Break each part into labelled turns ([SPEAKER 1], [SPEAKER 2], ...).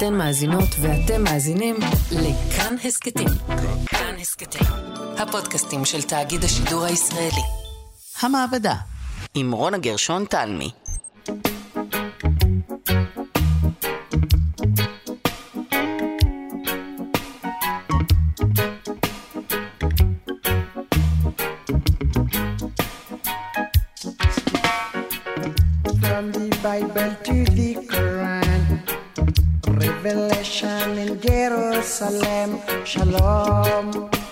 [SPEAKER 1] אתן מאזינות ואתם מאזינים לכאן הסקטים. כאן הסקטים, הפודקאסטים של תאגיד השידור הישראלי. המעבדה, עם רונה גרשון תלמי.
[SPEAKER 2] Bible to the Quran, Revelation in Jerusalem, Shalom,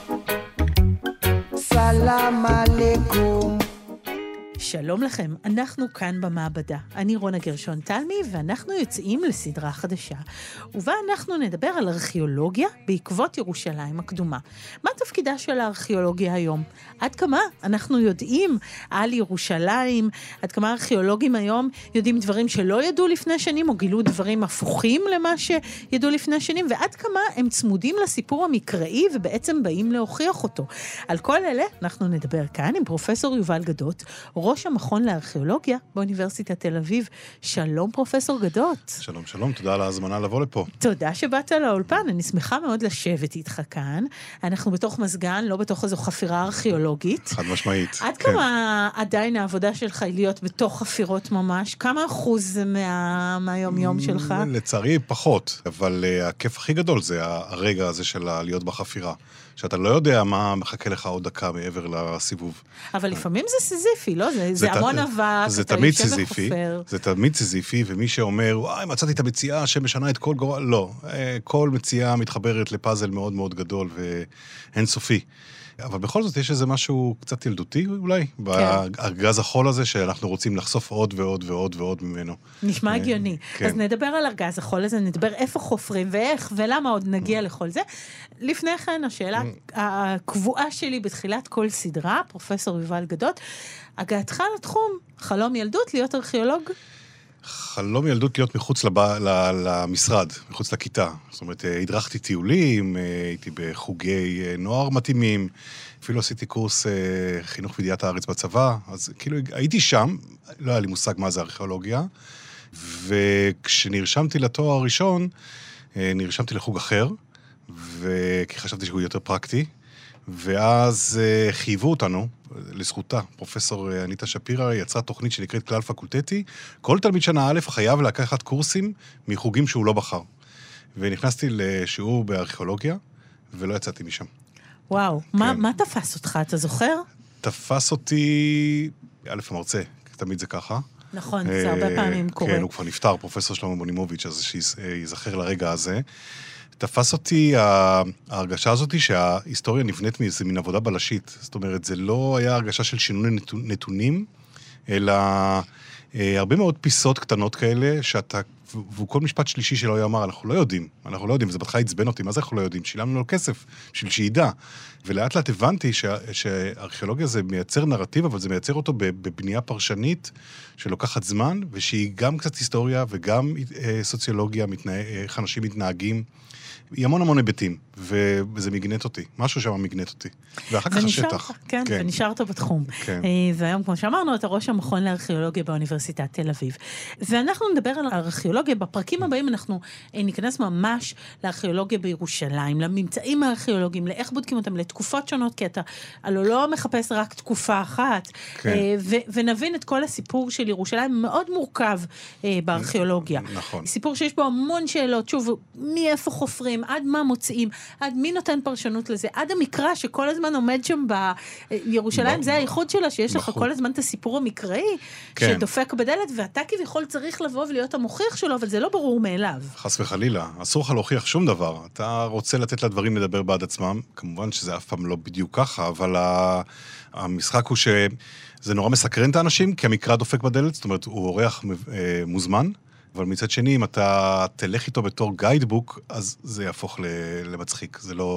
[SPEAKER 2] Salam Alaikum.
[SPEAKER 3] שלום לכם, אנחנו כאן במעבדה. אני רונה גרשון תלמי, ואנחנו יוצאים לסדרה חדשה, ובה אנחנו נדבר על ארכיאולוגיה בעקבות ירושלים הקדומה. מה תפקידה של הארכיאולוגיה היום? עד כמה אנחנו יודעים על ירושלים? עד כמה הארכיאולוגים היום יודעים דברים שלא ידעו לפני שנים, או גילו דברים הפוכים למה שידעו לפני שנים, ועד כמה הם צמודים לסיפור המקראי, ובעצם באים להוכיח אותו. על כל אלה אנחנו נדבר כאן עם פרופסור יובל גדות, ראש המכון לארכיאולוגיה באוניברסיטת תל אביב. שלום פרופסור גדות.
[SPEAKER 4] שלום, שלום, תודה על ההזמנה לבוא לפה.
[SPEAKER 3] תודה שבאת לאולפן, אני שמחה מאוד לשבת איתך כאן. אנחנו בתוך מזגן, לא בתוך איזו חפירה ארכיאולוגית.
[SPEAKER 4] חד משמעית.
[SPEAKER 3] עד כמה עדיין העבודה שלך היא להיות בתוך חפירות ממש? כמה אחוז מהיום יום שלך?
[SPEAKER 4] לצערי פחות, אבל הכיף הכי גדול זה הרגע הזה של להיות בחפירה. שאתה לא יודע מה מחכה לך עוד דקה מעבר לסיבוב.
[SPEAKER 3] אבל לפעמים זה סיזיפי, לא? זה המון אבק,
[SPEAKER 4] זה תמיד סיזיפי, זה תמיד סיזיפי, ומי שאומר, וואי, מצאתי את המציאה שמשנה את כל גורל, לא. כל מציאה מתחברת לפאזל מאוד מאוד גדול ואינסופי. אבל בכל זאת יש איזה משהו קצת ילדותי אולי, בארגז החול הזה שאנחנו רוצים לחשוף עוד ועוד ועוד ועוד ממנו.
[SPEAKER 3] נשמע הגיוני. אז נדבר על ארגז החול הזה, נדבר איפה חופרים ואיך ולמה עוד נגיע לכל זה. לפני כן השאלה הקבועה שלי בתחילת כל סדרה, פרופסור יובל גדות, הגעתך לתחום, חלום ילדות להיות ארכיאולוג?
[SPEAKER 4] חלום ילדות להיות מחוץ למשרד, מחוץ לכיתה. זאת אומרת, הדרכתי טיולים, הייתי בחוגי נוער מתאימים, אפילו עשיתי קורס חינוך וידיעת הארץ בצבא, אז כאילו הייתי שם, לא היה לי מושג מה זה ארכיאולוגיה, וכשנרשמתי לתואר הראשון, נרשמתי לחוג אחר, כי חשבתי שהוא יותר פרקטי, ואז חייבו אותנו, לזכותה, פרופסור אניטה שפירא יצרה תוכנית שנקראת כלל פקולטטי, כל תלמיד שנה א' חייב לקחת קורסים מחוגים שהוא לא בחר. ונכנסתי לשיעור בארכיאולוגיה, ולא יצאתי משם.
[SPEAKER 3] וואו, מה תפס אותך, אתה זוכר?
[SPEAKER 4] תפס אותי, א' המרצה, תמיד זה ככה.
[SPEAKER 3] נכון, זה הרבה פעמים קורה.
[SPEAKER 4] כן, הוא כבר נפטר, פרופסור שלמה בונימוביץ', אז שיזכר לרגע הזה. תפס אותי ההרגשה הזאת שההיסטוריה נבנית מאיזה מין עבודה בלשית. זאת אומרת, זה לא היה הרגשה של שינוי נתונים, אלא הרבה מאוד פיסות קטנות כאלה, וכל משפט שלישי שלא היה אמר, אנחנו לא יודעים, וזה בהתחלה עצבן אותי, מה זה אנחנו לא יודעים? שילמנו לו כסף, בשביל שידע. ולאט לאט הבנתי שהארכיאולוגיה זה מייצר נרטיב, אבל זה מייצר אותו בבנייה פרשנית, שלוקחת זמן, ושהיא גם קצת היסטוריה, וגם סוציולוגיה, איך אנשים מתנהגים, היא המון היבטים, וזה מגנט אותי. משהו שם מגנט אותי. ואחר כך השטח.
[SPEAKER 3] כן, ונשארת בתחום. והיום, כמו שאמרנו, אתה ראש המכון לארכיאולוגיה באוניברסיטת תל אביב. ואנחנו נדבר על הארכיאולוגיה. בפרקים הבאים אנחנו ניכנס ממש לארכיאולוגיה בירושלים, לממצאים הארכיאולוגיים, לאיך בודקים אותם, לתקופות שונות, כי אתה לא מחפש רק תקופה אחת, ונבין את כל הסיפור של ירושלים, מאוד מורכב בארכיאולוגיה.
[SPEAKER 4] נכון.
[SPEAKER 3] סיפור שיש בו המון שאלות, שוב, מאיפה חופרים, עד מה מוצאים, עד מי נותן פרשנות לזה, עד המקרא שכל הזמן עומד שם בירושלים, זה הייחוד שלה, שיש לך כל הזמן את הסיפור המקראי, שדופק בדלת, ואתה כביכול צריך לבוא ולהיות המוכיח שלו, אבל זה לא ברור מאליו.
[SPEAKER 4] חס וחלילה, אסור לך להוכיח שום דבר, אתה רוצה לתת לדברים לדבר בעד עצמם, כמובן שזה אף פעם לא בדיוק ככה, אבל המשחק הוא שזה נורא מסקרן את האנשים, כי המקרא דופק בדלת, זאת אומרת, הוא אורח מוזמן, אבל מצד שני, אם אתה תלך איתו בתור גיידבוק, אז זה יהפוך למצחיק.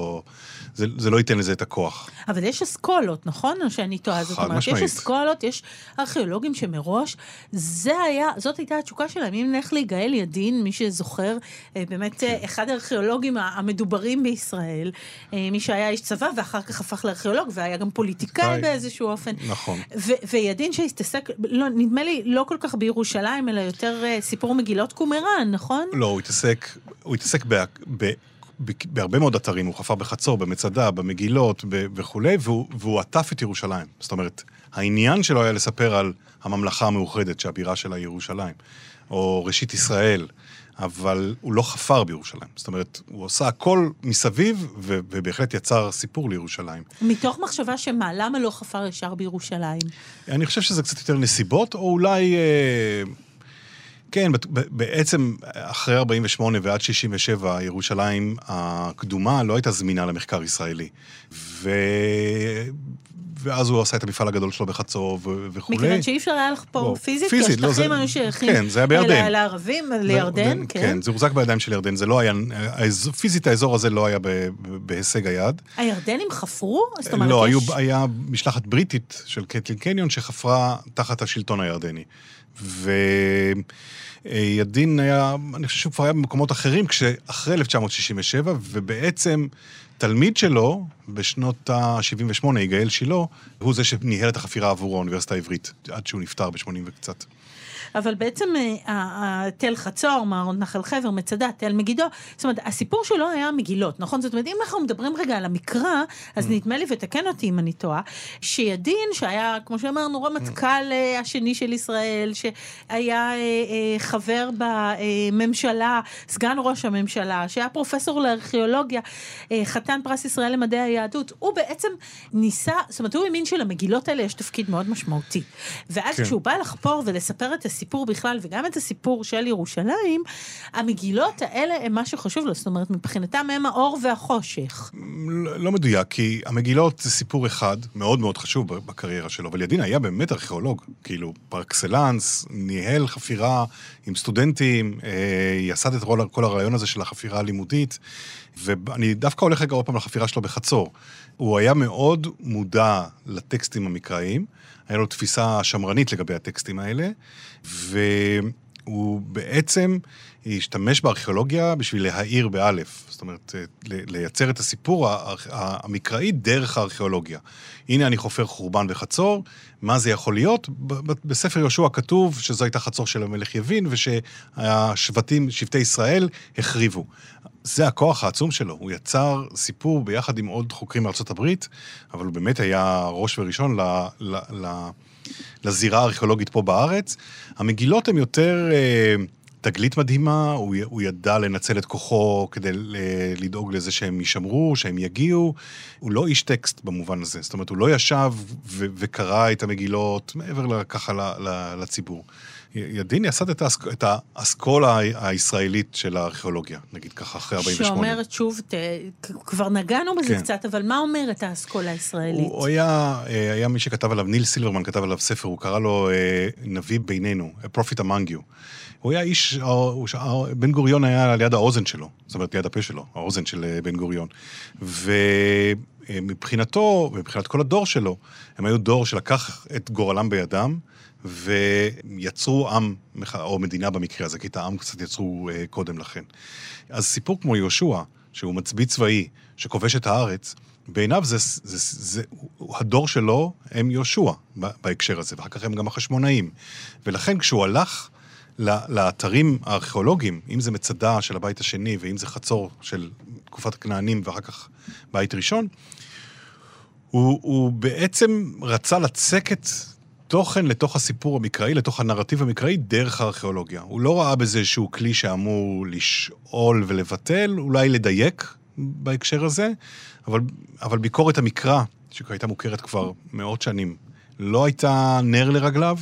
[SPEAKER 4] זה לא ייתן לזה את הכוח.
[SPEAKER 3] אבל יש אסכולות, נכון? או שאני טועה, זאת אומרת, יש אסכולות, יש ארכיאולוגים שמראש, זאת הייתה התשוקה שלהם. אם נלך להיגאל ידין, מי שזוכר, באמת אחד הארכיאולוגים המדוברים בישראל, מי שהיה איש צבא, ואחר כך הפך לארכיאולוג, והיה גם פוליטיקאי באיזשהו אופן.
[SPEAKER 4] נכון.
[SPEAKER 3] וידין שהסתסק, נדמה לי, לא כל כך בירושלים, אלא יותר סיפור מגילות קומראן, נכון?
[SPEAKER 4] לא, הוא התעסק הוא התעסק בהרבה מאוד אתרים, הוא חפר בחצור, במצדה, במגילות וכו', והוא עטף את ירושלים. זאת אומרת, העניין שלו היה לספר על הממלכה המאוחדת, שהבירה שלה היא ירושלים, או ראשית ישראל, אבל הוא לא חפר בירושלים. זאת אומרת, הוא עושה הכל מסביב, ובהחלט יצר סיפור לירושלים.
[SPEAKER 3] מתוך מחשבה למה לא חפר ישר בירושלים?
[SPEAKER 4] אני חושב שזה קצת יותר נסיבות, או אולי... כן, בעצם אחרי 48 ועד 67, ירושלים הקדומה לא הייתה זמינה למחקר ישראלי. ואז הוא עשה את המפעל הגדול שלו בחצור וכו'.
[SPEAKER 3] מכיוון שאי אפשר היה לחפור פיזית, כי השטחים היו שייכים לערבים, לירדן.
[SPEAKER 4] כן, זה הוחזק בידיים של ירדן, זה לא היה, פיזית האזור הזה לא היה בהישג היד.
[SPEAKER 3] הירדנים חפרו?
[SPEAKER 4] לא, היה משלחת בריטית של קטלין קניון שחפרה תחת השלטון הירדני. וידין היה, אני חושב שהוא כבר היה במקומות אחרים, כשאחרי 1967, ובעצם תלמיד שלו, בשנות ה-78, יגאל שילה, הוא זה שניהל את החפירה עבור האוניברסיטה העברית, עד שהוא נפטר ב-80 וקצת.
[SPEAKER 3] אבל בעצם תל חצור, מערות נחל חבר, מצדה, תל מגידו, זאת אומרת, הסיפור שלו היה מגילות, נכון? זאת אומרת, אם אנחנו מדברים רגע על המקרא, אז נדמה לי, ותקן אותי אם אני טועה, שידין, שהיה, כמו שאמרנו, רמטכ"ל השני של ישראל, שהיה חבר בממשלה, סגן ראש הממשלה, שהיה פרופסור לארכיאולוגיה, חתן פרס ישראל למדעי היהדות, הוא בעצם ניסה, זאת אומרת, הוא האמין שלמגילות האלה יש תפקיד מאוד משמעותי. ואז כשהוא בא לחפור ולספר את הסיפור בכלל, וגם את הסיפור של ירושלים, המגילות האלה הם מה שחשוב לו, זאת אומרת, מבחינתם הם האור והחושך.
[SPEAKER 4] לא מדויק, כי המגילות זה סיפור אחד, מאוד מאוד חשוב בקריירה שלו, אבל ידין היה באמת ארכיאולוג, כאילו פר-אקסלנס, ניהל חפירה עם סטודנטים, יסד את כל הרעיון הזה של החפירה הלימודית, ואני דווקא הולך רגע עוד פעם לחפירה שלו בחצור. הוא היה מאוד מודע לטקסטים המקראיים, היה לו תפיסה שמרנית לגבי הטקסטים האלה, והוא בעצם השתמש בארכיאולוגיה בשביל להעיר באלף, זאת אומרת, לייצר את הסיפור המקראי דרך הארכיאולוגיה. הנה אני חופר חורבן וחצור, מה זה יכול להיות? בספר יהושע כתוב שזו הייתה חצור של המלך יבין, ושהשבטים, שבטי ישראל, החריבו. זה הכוח העצום שלו, הוא יצר סיפור ביחד עם עוד חוקרים מארצות הברית, אבל הוא באמת היה ראש וראשון לזירה הארכיאולוגית פה בארץ. המגילות הן יותר תגלית מדהימה, הוא ידע לנצל את כוחו כדי לדאוג לזה שהם יישמרו, שהם יגיעו. הוא לא איש טקסט במובן הזה, זאת אומרת, הוא לא ישב וקרא את המגילות מעבר ככה לציבור. ידין יסד את האסכולה הישראלית של הארכיאולוגיה, נגיד ככה אחרי 48.
[SPEAKER 3] שאומרת שוב, כבר נגענו בזה קצת, אבל מה אומרת האסכולה הישראלית?
[SPEAKER 4] הוא היה מי שכתב עליו, ניל סילברמן כתב עליו ספר, הוא קרא לו נביא בינינו, A Prophet Among You. הוא היה איש, בן גוריון היה ליד האוזן שלו, זאת אומרת ליד הפה שלו, האוזן של בן גוריון. ומבחינתו, מבחינת כל הדור שלו, הם היו דור שלקח את גורלם בידם, ויצרו עם, או מדינה במקרה הזה, כי את העם קצת יצרו קודם לכן. אז סיפור כמו יהושע, שהוא מצביא צבאי, שכובש את הארץ, בעיניו הדור שלו הם יהושע בהקשר הזה, ואחר כך הם גם החשמונאים. ולכן כשהוא הלך לאתרים הארכיאולוגיים, אם זה מצדה של הבית השני, ואם זה חצור של תקופת הכנענים, ואחר כך בית ראשון, הוא בעצם רצה לצקת תוכן לתוך הסיפור המקראי, לתוך הנרטיב המקראי, דרך הארכיאולוגיה. הוא לא ראה בזה איזשהו כלי שאמור לשאול ולבטל, אולי לדייק בהקשר הזה, אבל ביקורת המקרא, שהייתה מוכרת כבר מאות שנים, לא הייתה נר לרגליו,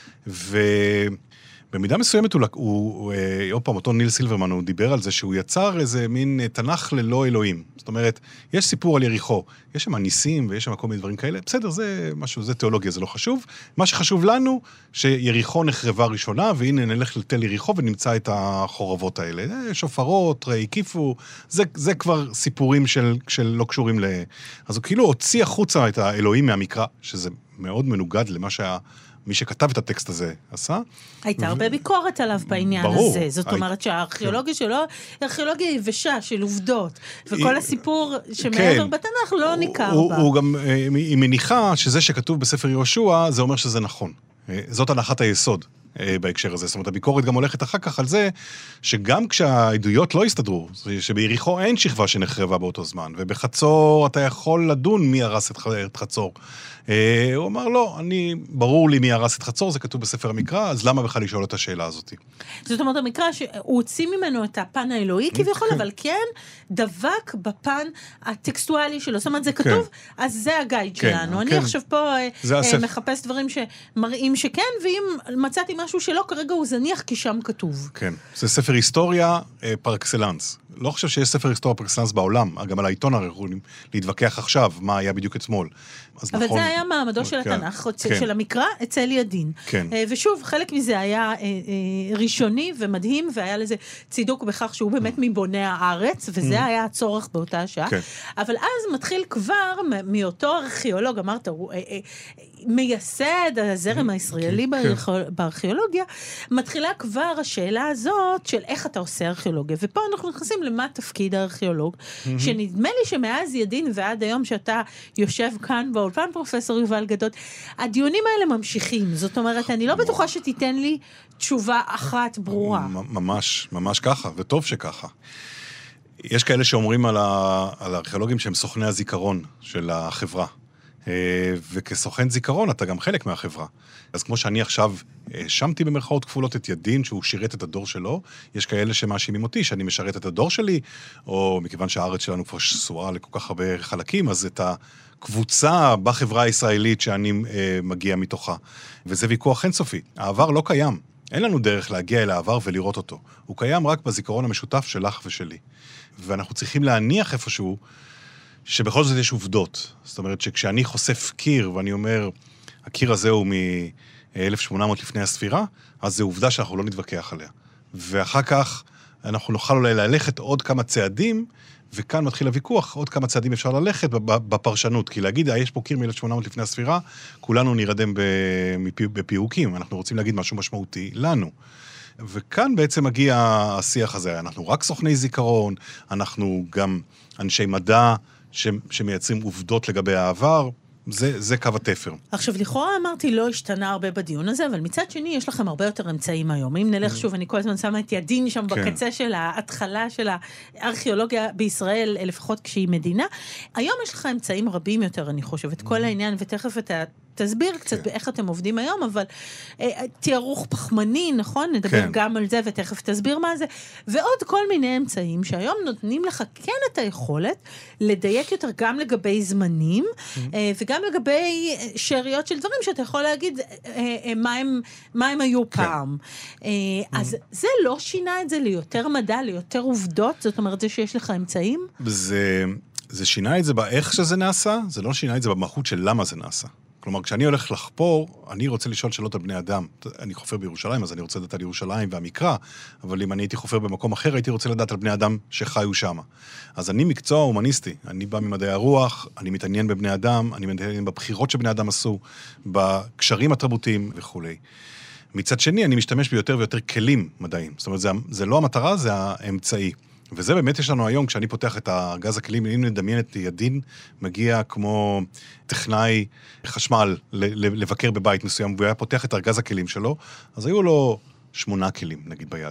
[SPEAKER 4] במידה מסוימת עוד פעם, אותו ניל סילברמן, הוא דיבר על זה שהוא יצר איזה מין תנ"ך ללא אלוהים. זאת אומרת, יש סיפור על יריחו, יש שם ניסים ויש שם כל מיני דברים כאלה, בסדר, זה משהו, זה תיאולוגיה, זה לא חשוב. מה שחשוב לנו, שיריחו נחרבה ראשונה, והנה נלך לתל יריחו ונמצא את החורבות האלה. שופרות, הקיפו, זה כבר סיפורים של לא קשורים אז הוא כאילו הוציא החוצה את האלוהים מהמקרא, שזה מאוד מנוגד למה מי שכתב את הטקסט הזה עשה.
[SPEAKER 3] הייתה הרבה ביקורת עליו בעניין הזה. זאת אומרת שהארכיאולוגיה שלו, ארכיאולוגיה יבשה של עובדות, וכל הסיפור שמעבר בתנ"ך לא ניכר בה.
[SPEAKER 4] הוא גם, היא מניחה שזה שכתוב בספר יהושע, זה אומר שזה נכון. זאת הנחת היסוד. בהקשר הזה. זאת אומרת, הביקורת גם הולכת אחר כך על זה, שגם כשהעדויות לא הסתדרו, שביריחו אין שכבה שנחרבה באותו זמן, ובחצור אתה יכול לדון מי הרס את חצור. הוא אמר, לא, ברור לי מי הרס את חצור, זה כתוב בספר המקרא, אז למה בכלל לשאול את השאלה הזאת?
[SPEAKER 3] זאת אומרת, המקרא שהוא הוציא ממנו את הפן האלוהי כביכול, אבל כן דבק בפן הטקסטואלי שלו. זאת אומרת, זה כתוב, אז זה הגייד שלנו. אני עכשיו פה מחפש דברים שמראים שכן, ואם מצאתי משהו שלא, כרגע הוא זניח, כי שם כתוב.
[SPEAKER 4] כן, זה ספר היסטוריה פר אקסלנס. לא חושב שיש ספר היסטוריה פר אקסלנס בעולם, גם על העיתון הרי יכולים להתווכח עכשיו, מה היה בדיוק אתמול.
[SPEAKER 3] אבל זה היה מעמדו של התנ"ך, של המקרא, אצל ידין. ושוב, חלק מזה היה ראשוני ומדהים, והיה לזה צידוק בכך שהוא באמת מבוני הארץ, וזה היה הצורך באותה השעה. אבל אז מתחיל כבר מאותו ארכיאולוג, אמרת, הוא מייסד הזרם הישראלי בארכיאולוגיה, מתחילה כבר השאלה הזאת של איך אתה עושה ארכיאולוגיה. ופה אנחנו נכנסים למה תפקיד הארכיאולוג, שנדמה לי שמאז ידין ועד היום שאתה יושב כאן באולפן, פרופסור יובל גדות, הדיונים האלה ממשיכים. זאת אומרת, אני לא בטוחה שתיתן לי תשובה אחת ברורה.
[SPEAKER 4] ממש, ממש ככה, וטוב שככה. יש כאלה שאומרים על הארכיאולוגים שהם סוכני הזיכרון של החברה. וכסוכן זיכרון אתה גם חלק מהחברה. אז כמו שאני עכשיו שמתי במרכאות כפולות את ידין, שהוא שירת את הדור שלו, יש כאלה שמאשימים אותי שאני משרת את הדור שלי, או מכיוון שהארץ שלנו כבר שסועה לכל כך הרבה חלקים, אז את הקבוצה בחברה הישראלית שאני מגיע מתוכה. וזה ויכוח אינסופי. העבר לא קיים. אין לנו דרך להגיע אל העבר ולראות אותו. הוא קיים רק בזיכרון המשותף שלך ושלי. ואנחנו צריכים להניח איפשהו שבכל זאת יש עובדות. זאת אומרת שכשאני חושף קיר, ואני אומר, הקיר הזה הוא מ-1800 לפני הספירה, אז זו עובדה שאנחנו לא נתווכח עליה. ואחר כך אנחנו נוכל אולי ללכת עוד כמה צעדים, וכאן מתחיל הוויכוח, עוד כמה צעדים אפשר ללכת בפרשנות, כי להגיד, יש פה קיר מ-1800 לפני הספירה, כולנו נרדם בפיוקים, אנחנו רוצים להגיד משהו משמעותי לנו. וכאן בעצם מגיע השיח הזה, אנחנו רק סוכני זיכרון, אנחנו גם אנשי מדע, שמייצרים עובדות לגבי העבר, זה קו התפר.
[SPEAKER 3] עכשיו, לכאורה אמרתי, לא השתנה הרבה בדיון הזה, אבל מצד שני, יש לכם הרבה יותר אמצעים היום. אם נלך שוב, אני כל הזמן שמה את ידין שם בקצה של ההתחלה של הארכיאולוגיה בישראל, לפחות כשהיא מדינה. היום יש לך אמצעים רבים יותר, אני חושבת, כל העניין, ותכף אתה תסביר קצת באיך אתם עובדים היום, אבל תיארוך פחמני, נכון? נדבר גם על זה, ותכף תסביר מה זה, ועוד כל מיני אמצעים שהיום נותנים לך כן את היכולת לדייק יותר גם לגבי זמנים, וגם לגבי שאריות של דברים שאתה יכול להגיד מה הם היו פעם. אז זה לא שינה את זה ליותר מדע, ליותר עובדות? זאת אומרת, זה שיש לך אמצעים?
[SPEAKER 4] זה שינה את זה באיך שזה נעשה, זה לא שינה את זה במהות של למה זה נעשה. כלומר, כשאני הולך לחפור, אני רוצה לשאול שאלות על בני אדם. אני חופר בירושלים, אז אני רוצה לדעת על ירושלים והמקרא, אבל אם אני הייתי חופר במקום אחר, הייתי רוצה לדעת על בני אדם שחיו שם. אז אני מקצוע הומניסטי, אני בא ממדעי הרוח, אני מתעניין בבני אדם, אני מתעניין בבחירות שבני אדם עשו, בקשרים התרבותיים וכו'. מצד שני, אני משתמש ביותר ויותר כלים מדעיים. זאת אומרת, זה לא המטרה, זה האמצעי. וזה באמת יש לנו היום, כשאני פותח את ארגז הכלים, אם נדמיין את ידין, מגיע כמו טכנאי חשמל לבקר בבית מסוים, והוא היה פותח את ארגז הכלים שלו, אז היו לו 8 כלים, נגיד, ביד.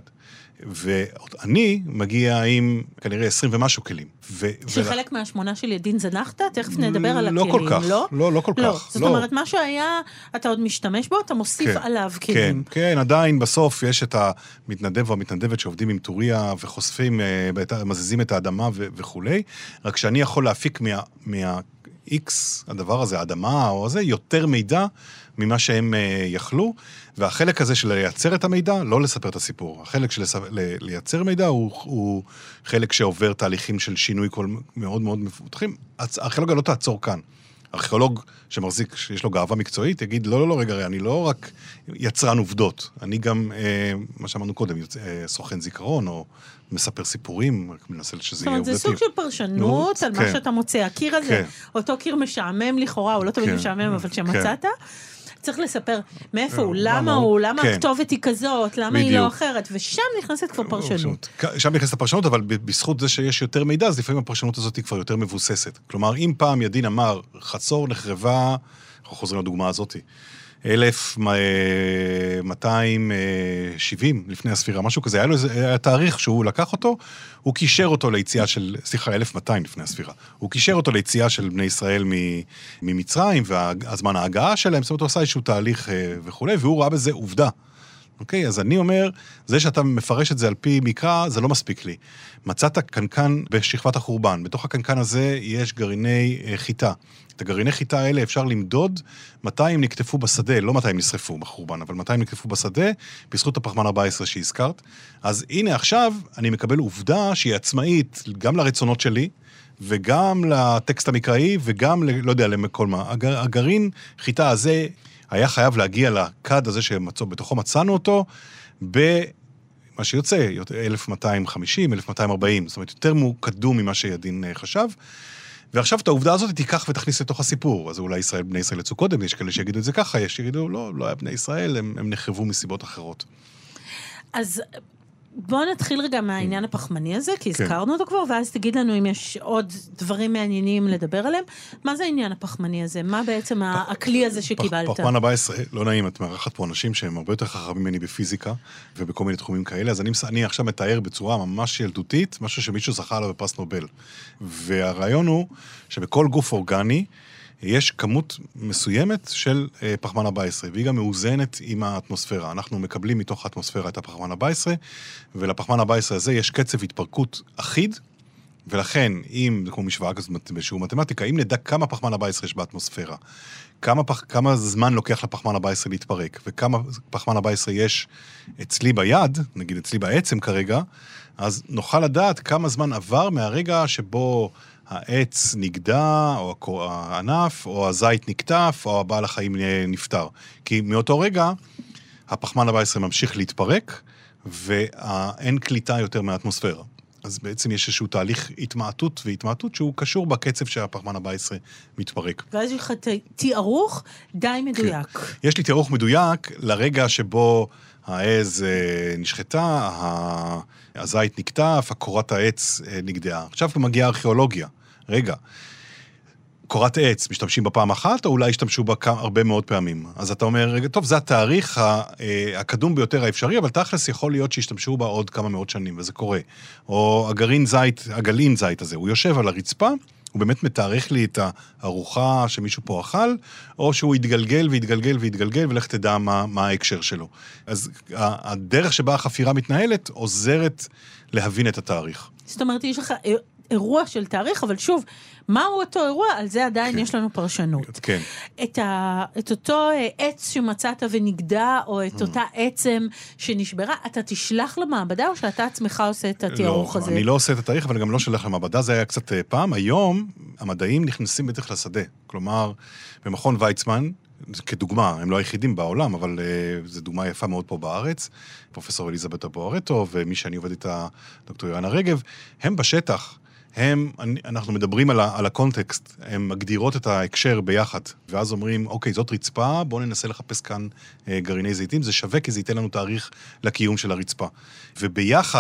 [SPEAKER 4] ואני מגיע עם כנראה 20 ומשהו כלים.
[SPEAKER 3] שחלק מה8 של ידין זנחת? תכף נדבר על הכלים,
[SPEAKER 4] לא כל כך, לא כל כך.
[SPEAKER 3] זאת אומרת, מה שהיה, אתה עוד משתמש בו, אתה מוסיף עליו כלים.
[SPEAKER 4] כן, עדיין בסוף יש את המתנדב והמתנדבת שעובדים עם טוריה וחושפים, מזיזים את האדמה וכו'. רק שאני יכול להפיק מה-X, הדבר הזה, האדמה או הזה, יותר מידע ממה שהם יכלו, והחלק הזה של לייצר את המידע, לא לספר את הסיפור. החלק של לייצר מידע הוא חלק שעובר תהליכים של שינוי מאוד מאוד מפותחים. הארכיאולוגיה לא תעצור כאן. ארכיאולוג שמחזיק, שיש לו גאווה מקצועית, יגיד, לא, רגע, אני לא רק יצרן עובדות, אני גם, מה שאמרנו קודם, סוכן זיכרון, או מספר סיפורים, רק מנסה שזה יהיה עובדתי.
[SPEAKER 3] זאת אומרת, זה סוג של פרשנות על מה שאתה מוצא. הקיר הזה, אותו קיר משעמם לכאורה, הוא לא תמיד משעמם, אבל שמצאת, צריך לספר מאיפה הוא, למה הוא, למה הכתובת היא כזאת, למה היא לא אחרת, ושם נכנסת כבר פרשנות.
[SPEAKER 4] שם נכנסת הפרשנות, אבל בזכות זה שיש יותר מידע, אז לפעמים הפרשנות הזאת היא כבר יותר מבוססת. כלומר, אם פעם ידין אמר, חצור נחרבה, אנחנו חוזרים לדוגמה הזאת, 1270 לפני הספירה, משהו כזה, היה תאריך שהוא לקח אותו, הוא קישר אותו ליציאה של, 1200 לפני הספירה, הוא קישר אותו ליציאה של בני ישראל ממצרים, והזמן ההגעה שלהם, זאת אומרת, הוא עשה איזשהו תהליך וכו', והוא ראה בזה עובדה. אוקיי, אז אני אומר, זה שאתה מפרש את זה על פי מקרא, זה לא מספיק לי. מצאת קנקן בשכבת החורבן, בתוך הקנקן הזה יש גרעיני חיטה. את הגרעיני חיטה האלה אפשר למדוד מתי הם נקטפו בשדה, לא מתי הם נשרפו בחורבן, אבל מתי הם נקטפו בשדה, בזכות הפחמן 14 שהזכרת. אז הנה עכשיו אני מקבל עובדה שהיא עצמאית גם לרצונות שלי, וגם לטקסט המקראי, וגם, לא יודע, לכל מה. הגרעין חיטה הזה היה חייב להגיע לקד הזה שבתוכו מצאנו אותו, במה שיוצא, 1250, 1240, זאת אומרת, יותר קדום ממה שידין חשב, ועכשיו את העובדה הזאת תיקח ותכניס לתוך הסיפור, אז אולי בני ישראל יצאו קודם, יש כאלה שיגידו את זה ככה, יש שיגידו, לא היה בני ישראל, הם נחרבו מסיבות אחרות.
[SPEAKER 3] אז בואו נתחיל רגע מהעניין הפחמני הזה, כי הזכרנו אותו כבר, ואז תגיד לנו אם יש עוד דברים מעניינים לדבר עליהם. מה זה העניין הפחמני הזה? מה בעצם הכלי הזה שקיבלת?
[SPEAKER 4] פחמן 14, לא נעים, את מארחת פה אנשים שהם הרבה יותר חכמים ממני בפיזיקה, ובכל מיני תחומים כאלה, אז אני עכשיו מתאר בצורה ממש ילדותית, משהו שמישהו זכה עליו בפרס נובל. והרעיון הוא שבכל גוף אורגני, יש כמות מסוימת של פחמן 14, והיא גם מאוזנת עם האטמוספירה. אנחנו מקבלים מתוך האטמוספירה את הפחמן 14, ולפחמן 14 הזה יש קצב התפרקות אחיד, ולכן, אם, כמו משוואה כזאת בשיעור מתמטיקה, אם נדע כמה פחמן 14 יש באטמוספירה, כמה זמן לוקח לפחמן 14 להתפרק, וכמה פחמן 14 יש אצלי ביד, נגיד אצלי בעצם כרגע, אז נוכל לדעת כמה זמן עבר מהרגע שבו העץ נגדע, או הענף, או הזית נקטף, או הבעל החיים נפטר. כי מאותו רגע, הפחמן 14 ממשיך להתפרק, ואין קליטה יותר מהאטמוספירה. אז בעצם יש איזשהו תהליך התמעטות, שהוא קשור בקצב שהפחמן 14 מתפרק.
[SPEAKER 3] ואז יש לך תיארוך די מדויק.
[SPEAKER 4] כן. יש לי תיארוך מדויק לרגע שבו העז נשחטה, הזית נקטף, קורת העץ נגדעה. עכשיו מגיעה הארכיאולוגיה. רגע, קורת עץ, משתמשים בה פעם אחת, או אולי השתמשו בה הרבה מאוד פעמים? אז אתה אומר, רגע, טוב, זה התאריך הקדום ביותר האפשרי, אבל תכלס יכול להיות שהשתמשו בה עוד כמה מאות שנים, וזה קורה. או הגלעין זית הזה, הוא יושב על הרצפה, הוא באמת מתארך לי את הארוחה שמישהו פה אכל, או שהוא יתגלגל ויתגלגל ויתגלגל, ולך תדע מה ההקשר שלו. אז הדרך שבה החפירה מתנהלת, עוזרת להבין את התאריך.
[SPEAKER 3] זאת אומרת, יש לך אירוע של תאריך, אבל שוב, מהו אותו אירוע? על זה עדיין יש לנו פרשנות.
[SPEAKER 4] כן.
[SPEAKER 3] את אותו עץ שמצאת ונגדע, או את אותה עצם שנשברה, אתה תשלח למעבדה, או שאתה עצמך עושה את התיארוך הזה?
[SPEAKER 4] לא, אני לא עושה את התאריך, אבל גם לא שלח למעבדה, זה היה קצת פעם. היום, המדעים נכנסים בטח לשדה. כלומר, במכון ויצמן, כדוגמה, הם לא היחידים בעולם, אבל זו דוגמה יפה מאוד פה בארץ, פרופסור אליזבת אבו-ארטו, ומי שאני עובד איתה, דוקטור יואנה רגב, הם בשטח, אנחנו מדברים על הקונטקסט, הם מגדירות את ההקשר ביחד, ואז אומרים, אוקיי, זאת רצפה, בואו ננסה לחפש כאן גרעיני זיתים, זה שווה כי זה ייתן לנו תאריך לקיום של הרצפה. וביחד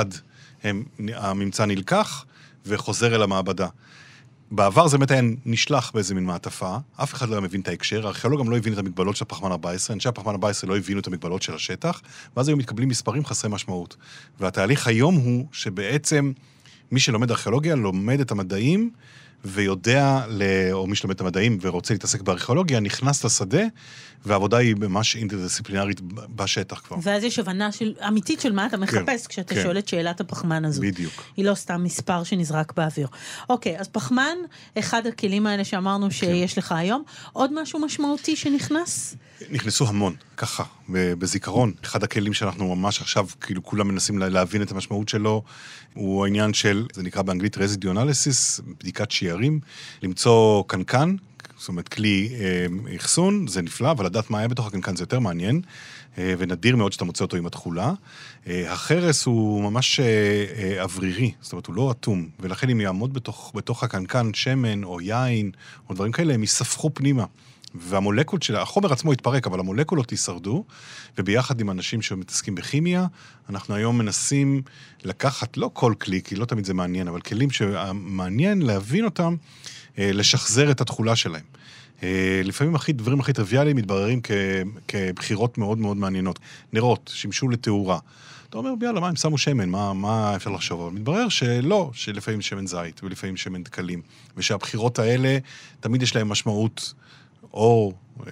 [SPEAKER 4] הממצא נלקח וחוזר אל המעבדה. בעבר זה באמת היה נשלח באיזה מין מעטפה, אף אחד לא היה מבין את ההקשר, הארכיאולוג גם לא הבין את המגבלות של הפחמן 14, אנשי הפחמן 14 לא הבינו את המגבלות של השטח, ואז היו מתקבלים מספרים חסרי משמעות. והתהליך היום הוא שבעצם מי שלומד ארכיאולוגיה לומד את המדעים, ויודע, או מי שלומד את המדעים ורוצה להתעסק בארכיאולוגיה, נכנס לשדה, והעבודה היא ממש אינטרדיסציפלינרית בשטח כבר.
[SPEAKER 3] ואז יש הבנה אמיתית של מה אתה מחפש, כשאתה שואל את שאלת הפחמן הזאת.
[SPEAKER 4] בדיוק.
[SPEAKER 3] היא לא סתם מספר שנזרק באוויר. אוקיי, אז פחמן, אחד הכלים האלה שאמרנו שיש לך היום, עוד משהו משמעותי שנכנס?
[SPEAKER 4] נכנסו המון, ככה, בזיכרון. אחד הכלים שאנחנו ממש עכשיו, כאילו כולם מנסים להבין את המשמעות שלו, הוא העניין של, זה נקרא באנגלית residue analysis, בדיקת שיירים, למצוא קנקן, זאת אומרת, כלי אחסון, זה נפלא, אבל לדעת מה היה בתוך הקנקן זה יותר מעניין, ונדיר מאוד שאתה מוצא אותו עם התחולה. החרס הוא ממש אוורירי, זאת אומרת, הוא לא אטום, ולכן אם יעמוד בתוך הקנקן שמן או יין, או דברים כאלה, הם יספחו פנימה. והמולקול של החומר עצמו יתפרק, אבל המולקולות יישרדו, וביחד עם אנשים שמתעסקים בכימיה, אנחנו היום מנסים לקחת, לא כל כלי, כי לא תמיד זה מעניין, אבל כלים שמעניין להבין אותם, לשחזר את התחולה שלהם. לפעמים דברים הכי טריוויאליים מתבררים כבחירות מאוד מאוד מעניינות. נרות, שימשו לתאורה. אתה אומר, יאללה, מה, הם שמו שמן, מה אפשר לחשוב? אבל מתברר שלא, שלפעמים שמן זית ולפעמים שמן דקלים, ושהבחירות האלה תמיד יש להם משמעות, אור,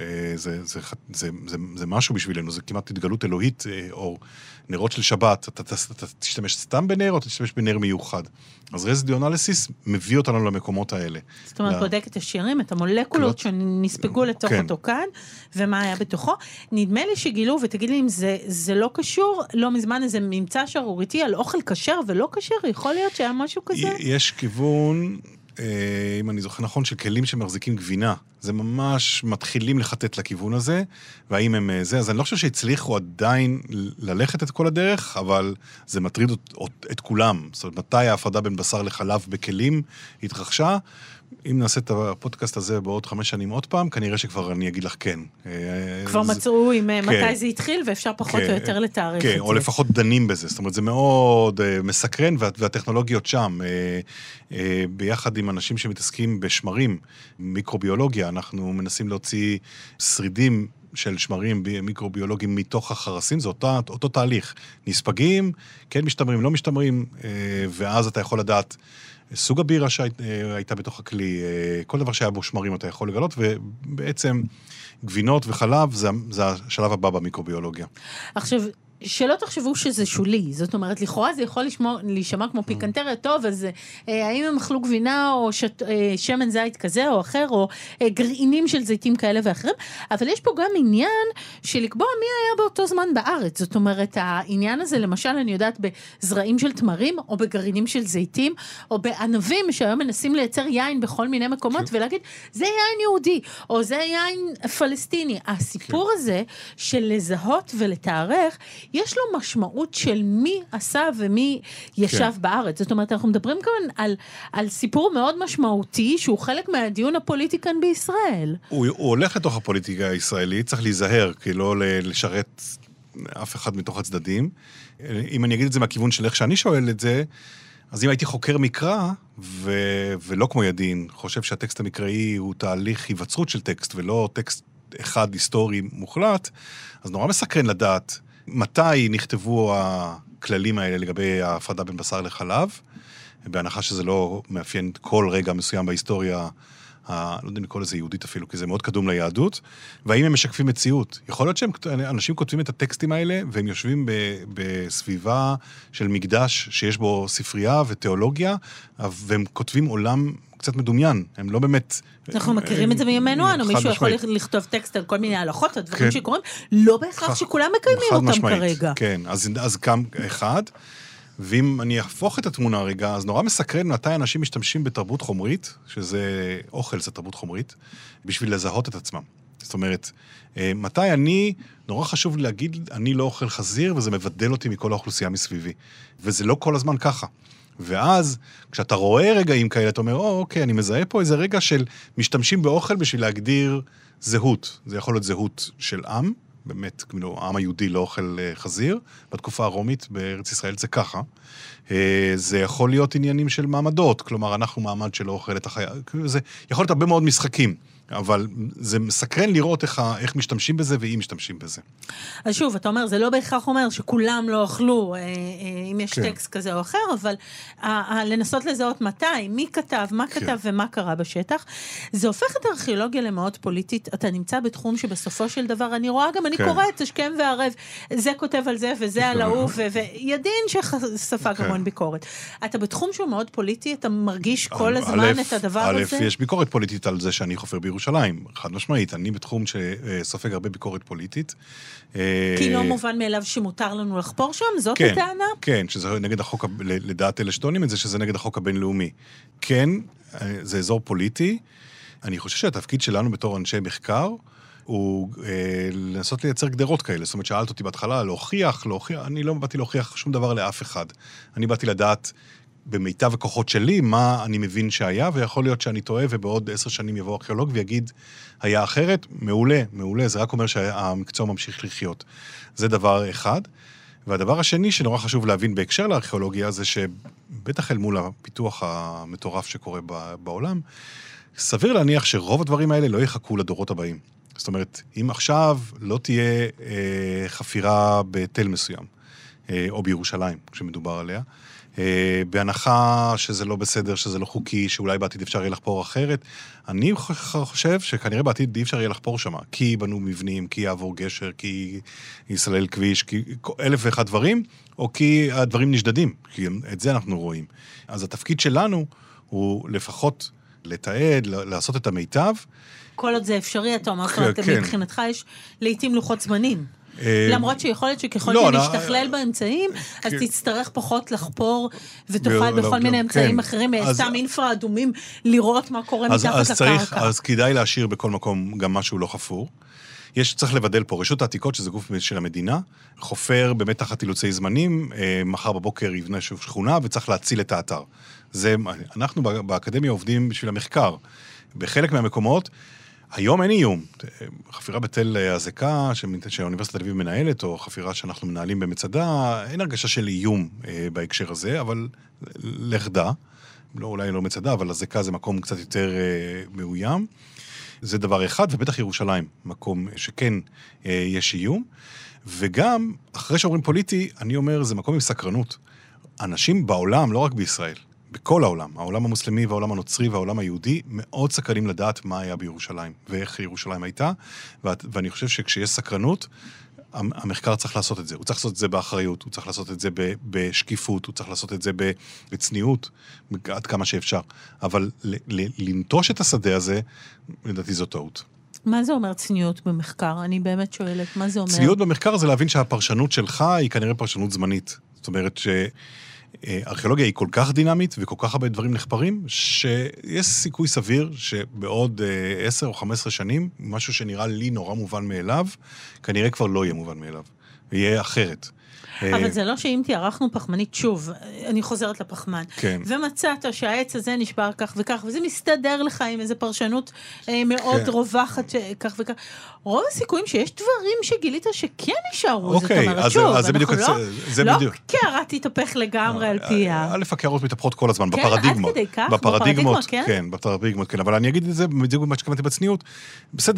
[SPEAKER 4] זה משהו בשבילנו, זה כמעט התגלות אלוהית, אור. נרות של שבת, אתה תשתמש סתם בנר, או תשתמש בנר מיוחד. אז רזידיונליסיס מביא אותנו למקומות האלה.
[SPEAKER 3] זאת אומרת, בודק את השירים, את המולקולות שנספגו לתוך אותו כאן, ומה היה בתוכו. נדמה לי שגילו, ותגיד לי אם זה לא קשור, לא מזמן איזה ממצא שערוריתי על אוכל כשר ולא כשר, יכול להיות שהיה משהו כזה?
[SPEAKER 4] יש כיוון, אם אני זוכר נכון, של כלים שמחזיקים גבינה. זה ממש מתחילים לחטט לכיוון הזה, והאם הם זה, אז אני לא חושב שהצליחו עדיין ללכת את כל הדרך, אבל זה מטריד את כולם. זאת אומרת, מתי ההפרדה בין בשר לחלב בכלים התרחשה? אם נעשה את הפודקאסט הזה בעוד 5 שנים עוד פעם, כנראה שכבר אני אגיד לך כן.
[SPEAKER 3] כבר מצאו עם מתי זה התחיל, ואפשר פחות או יותר לתארך את זה.
[SPEAKER 4] כן, או לפחות דנים בזה. זאת אומרת, זה מאוד מסקרן, והטכנולוגיות שם, ביחד עם אנשים שמתעסקים בשמרים, מיקרוביולוגיה, אנחנו מנסים להוציא שרידים של שמרים מיקרוביולוגיים מתוך החרסים, זה אותו תהליך. נספגים, כן משתמרים, לא משתמרים, ואז אתה יכול לדעת סוג הבירה שהייתה בתוך הכלי, כל דבר שהיה בו שמרים אתה יכול לגלות, ובעצם גבינות וחלב זה השלב הבא במיקרוביולוגיה.
[SPEAKER 3] עכשיו, שלא תחשבו שזה שולי, זאת אומרת, לכאורה זה יכול להישמע כמו פיקנטריה טוב, אז האם הם אכלו גבינה או שמן זית כזה או אחר, או גרעינים של זיתים כאלה ואחרים, אבל יש פה גם עניין של לקבוע מי היה באותו זמן בארץ, זאת אומרת, העניין הזה, למשל, אני יודעת, בזרעים של תמרים, או בגרעינים של זיתים, או בענבים, שהיום מנסים לייצר יין בכל מיני מקומות, ולהגיד, זה יין יהודי, או זה יין פלסטיני. הסיפור הזה של לזהות ולתארך, יש לו משמעות של מי עשה ומי ישב בארץ. זאת אומרת, אנחנו מדברים כאן על סיפור מאוד משמעותי, שהוא חלק מהדיון הפוליטי כאן בישראל.
[SPEAKER 4] הוא הולך לתוך הפוליטיקה הישראלית, צריך להיזהר, כי לא לשרת אף אחד מתוך הצדדים. אם אני אגיד את זה מהכיוון של איך שאני שואל את זה, אז אם הייתי חוקר מקרא, ולא כמו ידין, חושב שהטקסט המקראי הוא תהליך היווצרות של טקסט, ולא טקסט אחד היסטורי מוחלט, אז נורא מסקרן לדעת מתי נכתבו הכללים האלה לגבי ההפרדה בין בשר לחלב, בהנחה שזה לא מאפיין כל רגע מסוים בהיסטוריה, לא יודע אם לקרוא לזה יהודית אפילו, כי זה מאוד קדום ליהדות, והאם הם משקפים מציאות. יכול להיות שאנשים כותבים את הטקסטים האלה, והם יושבים בסביבה של מקדש שיש בו ספרייה ותיאולוגיה, והם כותבים עולם קצת מדומיין, הם לא באמת...
[SPEAKER 3] אנחנו מכירים את זה מימינו, או מישהו יכול לכתוב טקסט על כל מיני הלכות, הדברים שקורים, לא בהכרח שכולם מקיימים אותם כרגע.
[SPEAKER 4] כן, אז גם אחד, ואם אני אהפוך את התמונה הרגע, אז נורא מסקרן מתי אנשים משתמשים בתרבות חומרית, שזה אוכל, זה תרבות חומרית, בשביל לזהות את עצמם. זאת אומרת, מתי נורא חשוב להגיד, אני לא אוכל חזיר, וזה מבדל אותי מכל האוכלוסייה מסביבי. וזה לא כל הזמן ככה. ואז, כשאתה רואה רגעים כאלה, אתה אומר, אוקיי, אני מזהה פה איזה רגע של משתמשים באוכל בשביל להגדיר זהות. זה יכול להיות זהות של עם, באמת, כאילו, העם היהודי לא אוכל חזיר, בתקופה הרומית בארץ ישראל זה ככה. זה יכול להיות עניינים של מעמדות, כלומר, אנחנו מעמד שלא אוכל את החיה, זה יכול להיות הרבה מאוד משחקים. אבל זה מסקרן לראות איך משתמשים בזה ואם משתמשים בזה.
[SPEAKER 3] אז שוב, אתה אומר, זה לא בהכרח אומר שכולם לא אכלו, אם יש טקסט כזה או אחר, אבל לנסות לזהות מתי, מי כתב, מה כתב ומה קרה בשטח, זה הופך את הארכיאולוגיה למאוד פוליטית. אתה נמצא בתחום שבסופו של דבר, אני רואה גם, אני קוראת, השכם והערב, זה כותב על זה וזה על העוף, וידין שספג המון ביקורת. אתה בתחום שהוא מאוד פוליטי, אתה מרגיש כל הזמן את הדבר הזה?
[SPEAKER 4] יש ביקורת פוליטית על זה שאני חופר בירושלים, חד משמעית. אני בתחום שסופג הרבה ביקורת פוליטית.
[SPEAKER 3] כי לא מובן מאליו שמותר לנו לחפור שם? זאת הטענה?
[SPEAKER 4] כן, שזה נגד החוק, לדעת אלה שטוענים את זה, שזה נגד החוק הבינלאומי. כן, זה אזור פוליטי. אני חושב שהתפקיד שלנו בתור אנשי מחקר, הוא לנסות לייצר גדרות כאלה. זאת אומרת, שאלת אותי בהתחלה, להוכיח, אני לא באתי להוכיח שום דבר לאף אחד. אני באתי לדעת במיטב הכוחות שלי, מה אני מבין שהיה, ויכול להיות שאני טועה, ובעוד 10 שנים יבוא ארכיאולוג ויגיד, היה אחרת, מעולה, מעולה, זה רק אומר שהמקצוע ממשיך לחיות. זה דבר אחד. והדבר השני שנורא חשוב להבין בהקשר לארכיאולוגיה, זה שבטח אל מול הפיתוח המטורף שקורה בעולם, סביר להניח שרוב הדברים האלה לא יחכו לדורות הבאים. זאת אומרת, אם עכשיו לא תהיה חפירה בתל מסוים, או בירושלים, כשמדובר עליה, בהנחה שזה לא בסדר, שזה לא חוקי, שאולי בעתיד אפשר יהיה לחפור אחרת, אני חושב שכנראה בעתיד אי אפשר יהיה לחפור שמה, כי בנו מבנים, כי יעבור גשר, כי יסלל כביש, כי 1,001 דברים, או כי הדברים נשדדים, כי את זה אנחנו רואים. אז התפקיד שלנו הוא לפחות לתעד, לעשות את המיטב.
[SPEAKER 3] כל עוד זה אפשרי, אתה אומר, מבחינתך יש לעתים לוחות זמנים. למרות שיכול להיות שככל שנשתכלל באמצעים, אז תצטרך פחות לחפור, ותוכל בכל מיני אמצעים אחרים, סתם אינפרה אדומים, לראות מה קורה מתחת לקרקע.
[SPEAKER 4] אז כדאי להשאיר בכל מקום גם משהו לא חפור. צריך לבדל פה, רשות העתיקות, שזה גוף של המדינה, חופר באמת תחת אילוצי זמנים, מחר בבוקר יבנה שכונה, וצריך להציל את האתר. אנחנו באקדמיה עובדים בשביל המחקר. בחלק מהמקומות, היום אין איום. חפירה בתל הזקה, שהאוניברסיטת תל אביב מנהלת, או חפירה שאנחנו מנהלים במצדה, אין הרגשה של איום בהקשר הזה, אבל לכדה, אולי לא מצדה, אבל הזקה זה מקום קצת יותר מאוים. זה דבר אחד, ובטח ירושלים, מקום שכן יש איום. וגם, אחרי שאומרים פוליטי, אני אומר, זה מקום עם סקרנות. אנשים בעולם, לא רק בישראל, בכל העולם, העולם המוסלמי והעולם הנוצרי והעולם היהודי, מאוד סקרנים לדעת מה היה בירושלים, ואיך ירושלים הייתה, ואני חושב שכשיש סקרנות, המחקר צריך לעשות את זה. הוא צריך לעשות את זה באחריות, הוא צריך לעשות את זה בשקיפות, הוא צריך לעשות את זה בצניעות, עד כמה שאפשר. אבל לנטוש את השדה הזה, לדעתי זו טעות.
[SPEAKER 3] מה זה אומר צניעות במחקר? אני באמת שואלת, מה זה אומר?
[SPEAKER 4] צניעות במחקר זה להבין שהפרשנות שלך היא כנראה פרשנות זמנית. זאת אומרת ארכיאולוגיה היא כל כך דינמית וכל כך הרבה דברים נחפרים, שיש סיכוי סביר שבעוד 10 או 15 שנים, משהו שנראה לי נורא מובן מאליו, כנראה כבר לא יהיה מובן מאליו, יהיה אחרת.
[SPEAKER 3] אבל זה לא שאם תיארחנו פחמנית, שוב, אני חוזרת לפחמן,
[SPEAKER 4] כן.
[SPEAKER 3] ומצאת שהעץ הזה נשבר כך וכך, וזה מסתדר לך עם איזו פרשנות מאוד
[SPEAKER 4] כן.
[SPEAKER 3] רווחת כך וכך. רוב הסיכויים שיש דברים שגילית שכן נשארו,
[SPEAKER 4] אוקיי,
[SPEAKER 3] זאת אומרת, שוב,
[SPEAKER 4] אז
[SPEAKER 3] אנחנו
[SPEAKER 4] לא
[SPEAKER 3] קערה תתהפך לגמרי על פיה.
[SPEAKER 4] א', הקערות מתהפכות כל הזמן,
[SPEAKER 3] כן,
[SPEAKER 4] בפרדיגמות.
[SPEAKER 3] עד כדי כך,
[SPEAKER 4] בפרדיגמות,
[SPEAKER 3] כן?
[SPEAKER 4] בפרדיגמות, כן. אבל אני אגיד את זה, בדיוק מה שקמתי בצניעות. בסדר,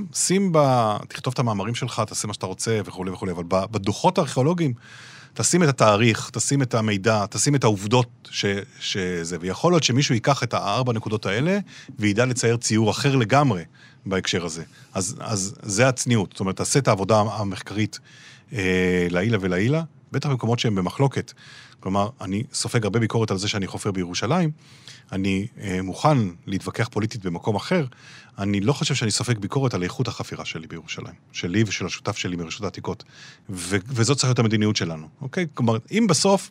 [SPEAKER 4] תכתוב את המאמרים שלך, תעשה מה שאתה רוצה וכו' וכו', אבל בדוחות הארכיאולוגיים, תשים את התאריך, תשים את המידע, תשים את העובדות שזה, ויכול להיות שמישהו ייקח את 4 נקודות האלה, וידע לצייר ציור אחר לגמרי בהקשר הזה. אז זה הצניעות. זאת אומרת, תעשה את העבודה המחקרית לעילה ולעילה, בטח במקומות שהם במחלוקת. כלומר, אני סופג הרבה ביקורת על זה שאני חופר בירושלים, אני מוכן להתווכח פוליטית במקום אחר, אני לא חושב שאני סופג ביקורת על איכות החפירה שלי בירושלים, שלי ושל השותף שלי מרשות העתיקות, וזאת צריך להיות המדיניות שלנו, אוקיי? כלומר, אם בסוף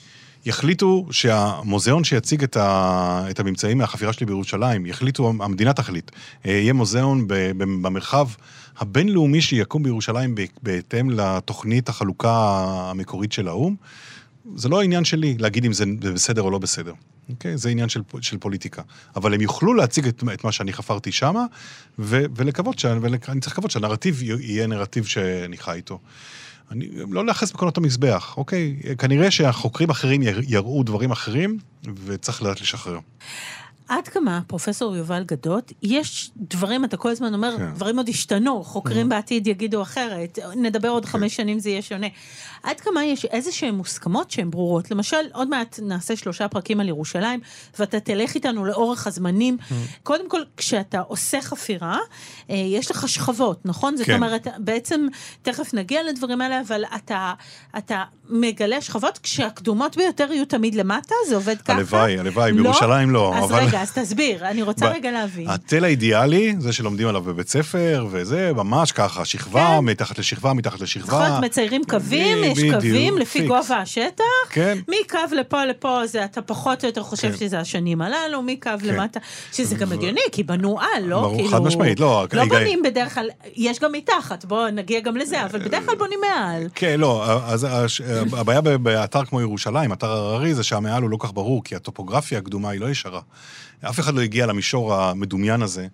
[SPEAKER 4] יחליטו שהמוזיאון שיציג את הממצאים מהחפירה שלי בירושלים, המדינה תחליט, יהיה מוזיאון במרחב הבינלאומי שיקום בירושלים בהתאם לתוכנית החלוקה המקורית של האו"ם, זה לא העניין שלי להגיד אם זה בסדר או לא בסדר. אוקיי? זה עניין של פוליטיקה. אבל הם יוכלו להציג את מה שאני חפרתי שמה, ולקוות אני צריך לקוות שהנרטיב יהיה נרטיב שאני חי איתו. אני לא להחס בקונות המזבח, אוקיי? כנראה שהחוקרים אחרים יראו דברים אחרים, וצריך לדעת לשחרר.
[SPEAKER 3] עד כמה, פרופסור יובל גדות, יש דברים, אתה כל הזמן אומר, דברים עוד השתנו, חוקרים בעתיד יגידו אחרת, נדבר עוד 5 שנים זה יהיה שונה. עד כמה יש איזשהם מוסכמות שהן ברורות? למשל, עוד מעט נעשה 3 פרקים על ירושלים, ואתה תלך איתנו לאורך הזמנים. קודם כל, כשאתה עושה חפירה, יש לך שכבות, נכון? זאת אומרת, בעצם, תכף נגיע לדברים האלה, אבל אתה מגלה שכבות, כשהקדומות ביותר יהיו תמיד למטה, זה עובד ככה?
[SPEAKER 4] הלוואי, בירושלים לא.
[SPEAKER 3] אז רגע, אז תסביר, אני רוצה רגע להבין.
[SPEAKER 4] התל האידיאלי, זה שלומדים עליו בבית ספר, וזה ממש ככה, שכבה, מתחת לשכבה, מתחת לשכבה.
[SPEAKER 3] נכון, מציירים קווים, יש קווים לפי גובה השטח, מקו לפה, זה אתה פחות או יותר חושב שזה השנים הללו, מקו למטה, שזה גם הגיוני, כי בנו על, לא?
[SPEAKER 4] ברור, חד משמעית, לא.
[SPEAKER 3] לא בונים בדרך כלל, יש גם מתחת, בואו נגיע גם לזה, אבל בדרך כלל בונים מעל.
[SPEAKER 4] כן, לא, אז הבעיה באתר כמו ירושלים, אתר הררי, זה שהמעל הוא לא כך ברור, כי הטופוגרפיה הקדומה היא לא ישרה. אף אחד לא הגיע למישור המדומיין הזה,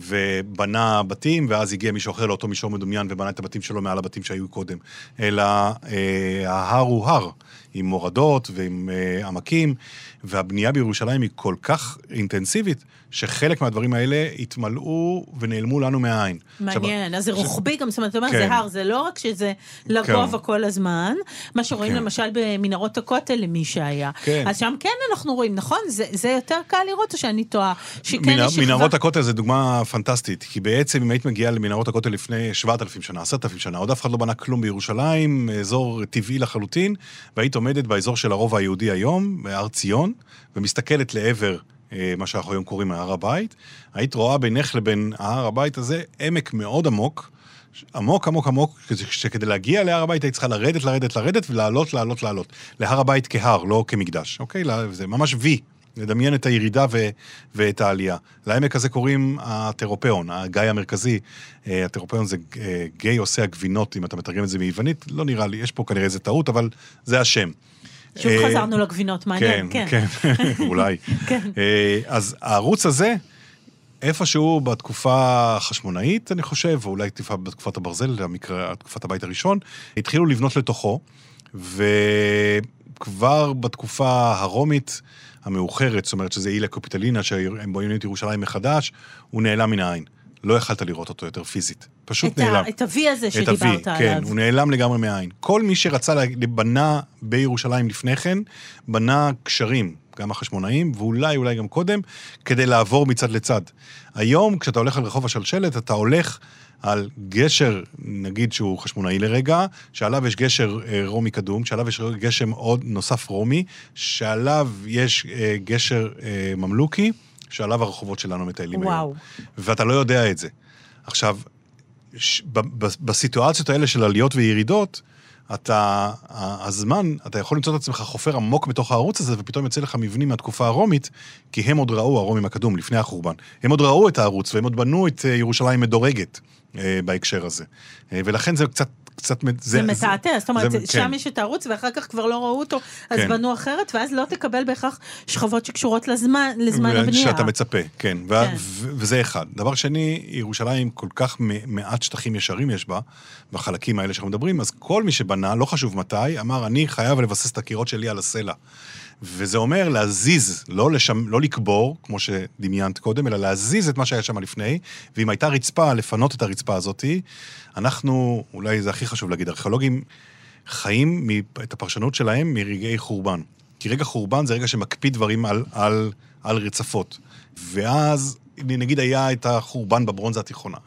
[SPEAKER 4] ובנה בתים, ואז הגיע מישהו אחר לאותו מישור מדומיין, ובנה את הבתים שלו מעל הבתים שהיו קודם. אלא ההר הוא הר. עם מורדות ועם עמקים, והבנייה בירושלים היא כל כך אינטנסיבית, שחלק מהדברים האלה התמלאו ונעלמו לנו מהעין.
[SPEAKER 3] מעניין, אז זה רוחבי גם, זאת אומרת, זה הר, זה לא רק שזה לגובה כל הזמן, מה שרואים למשל במנהרות הכותל למי שהיה. אז שם כן אנחנו רואים, נכון? זה יותר קל לראות, או שאני טועה, שכן יש שכבה...
[SPEAKER 4] מנהרות הכותל זה דוגמה פנטסטית, כי בעצם אם היית מגיעה למנהרות הכותל לפני 7,000 שנה, 10,000 שנה, עוד אף אחד לא בנה כלום בירושלים, אזור טבעי לחלוטין, והיית עומדת באזור של הרובע היהודי היום, בהר ציון, ומסתכלת לעבר מה שאנחנו היום קוראים הר הבית, היית רואה בינך לבין הר הבית הזה עמק מאוד עמוק, עמוק, שכדי להגיע להר הבית היית צריכה לרדת, ולעלות. להר הבית כהר, לא כמקדש, אוקיי? זה ממש וי, לדמיין את הירידה ואת העלייה. לעמק הזה קוראים הטרופאון, הגיא המרכזי. הטרופאון זה גיא עושה הגבינות, אם אתה מתרגם את זה מיוונית, לא נראה לי, יש פה כנראה איזה טעות, אבל זה השם.
[SPEAKER 3] שוב חזרנו לגבינות, מעניין, כן.
[SPEAKER 4] אולי. אז הערוץ הזה, איפשהו בתקופה החשמונאית, אני חושב, או אולי בתקופת הברזל, תקופת הבית הראשון, התחילו לבנות לתוכו, וכבר בתקופה הרומית המאוחרת, זאת אומרת שזה אילה קופיטלינה, שהם בונים את ירושלים מחדש, הוא נעלם מן העין. לא יכלת לראות אותו יותר פיזית. פשוט נעלם.
[SPEAKER 3] את ה-V הזה שדיברת עליו.
[SPEAKER 4] כן, הוא נעלם לגמרי מהעין. כל מי שרצה לבנה בירושלים לפני כן, בנה קשרים, גם החשמונאים, ואולי גם קודם, כדי לעבור מצד לצד. היום, כשאתה הולך על רחוב השלשלת, אתה הולך על גשר, נגיד שהוא חשמונאי לרגע, שעליו יש גשר רומי קדום, שעליו יש גשר עוד נוסף רומי, שעליו יש גשר ממלוכי, שעליו הרחובות שלנו מטיילים היום. ואתה לא יודע את זה. עכשיו, בסיטואציות האלה של עליות וירידות, אתה יכול למצוא את עצמך חופר עמוק בתוך הערוץ הזה, ופתאום יוצא לך מבנים מהתקופה הרומית, כי הם עוד ראו, הרומים הקדום, לפני החורבן. הם עוד ראו את הערוץ, והם עוד בנו את ירושלים מדורגת בהקשר הזה. ולכן זה קצת
[SPEAKER 3] זה מתעתע, זאת אומרת, שם יש את הערוץ, ואחר כך כבר לא ראו אותו, אז בנו אחרת, ואז לא תקבל בהכרח שכבות שקשורות לזמן הבנייה.
[SPEAKER 4] שאתה מצפה, כן. וזה אחד. דבר שני, ירושלים כל כך מעט שטחים ישרים יש בה, בחלקים האלה שאנחנו מדברים, אז כל מי שבנה, לא חשוב מתי, אמר, אני חייב לבסס את הקירות שלי על הסלע. וזה אומר להזיז, לא לקבור, כמו שדמיינת קודם, אלא להזיז את מה שהיה שם לפני, ואם הייתה רצפה, לפנות את הרצפה הזאת, אנחנו, אולי זה הכי חשוב להגיד, ארכיאולוגים חיים את הפרשנות שלהם מרגעי חורבן. כי רגע חורבן זה רגע שמקפיד דברים על רצפות. ואז, נגיד היה את החורבן בברונזה התיכונה,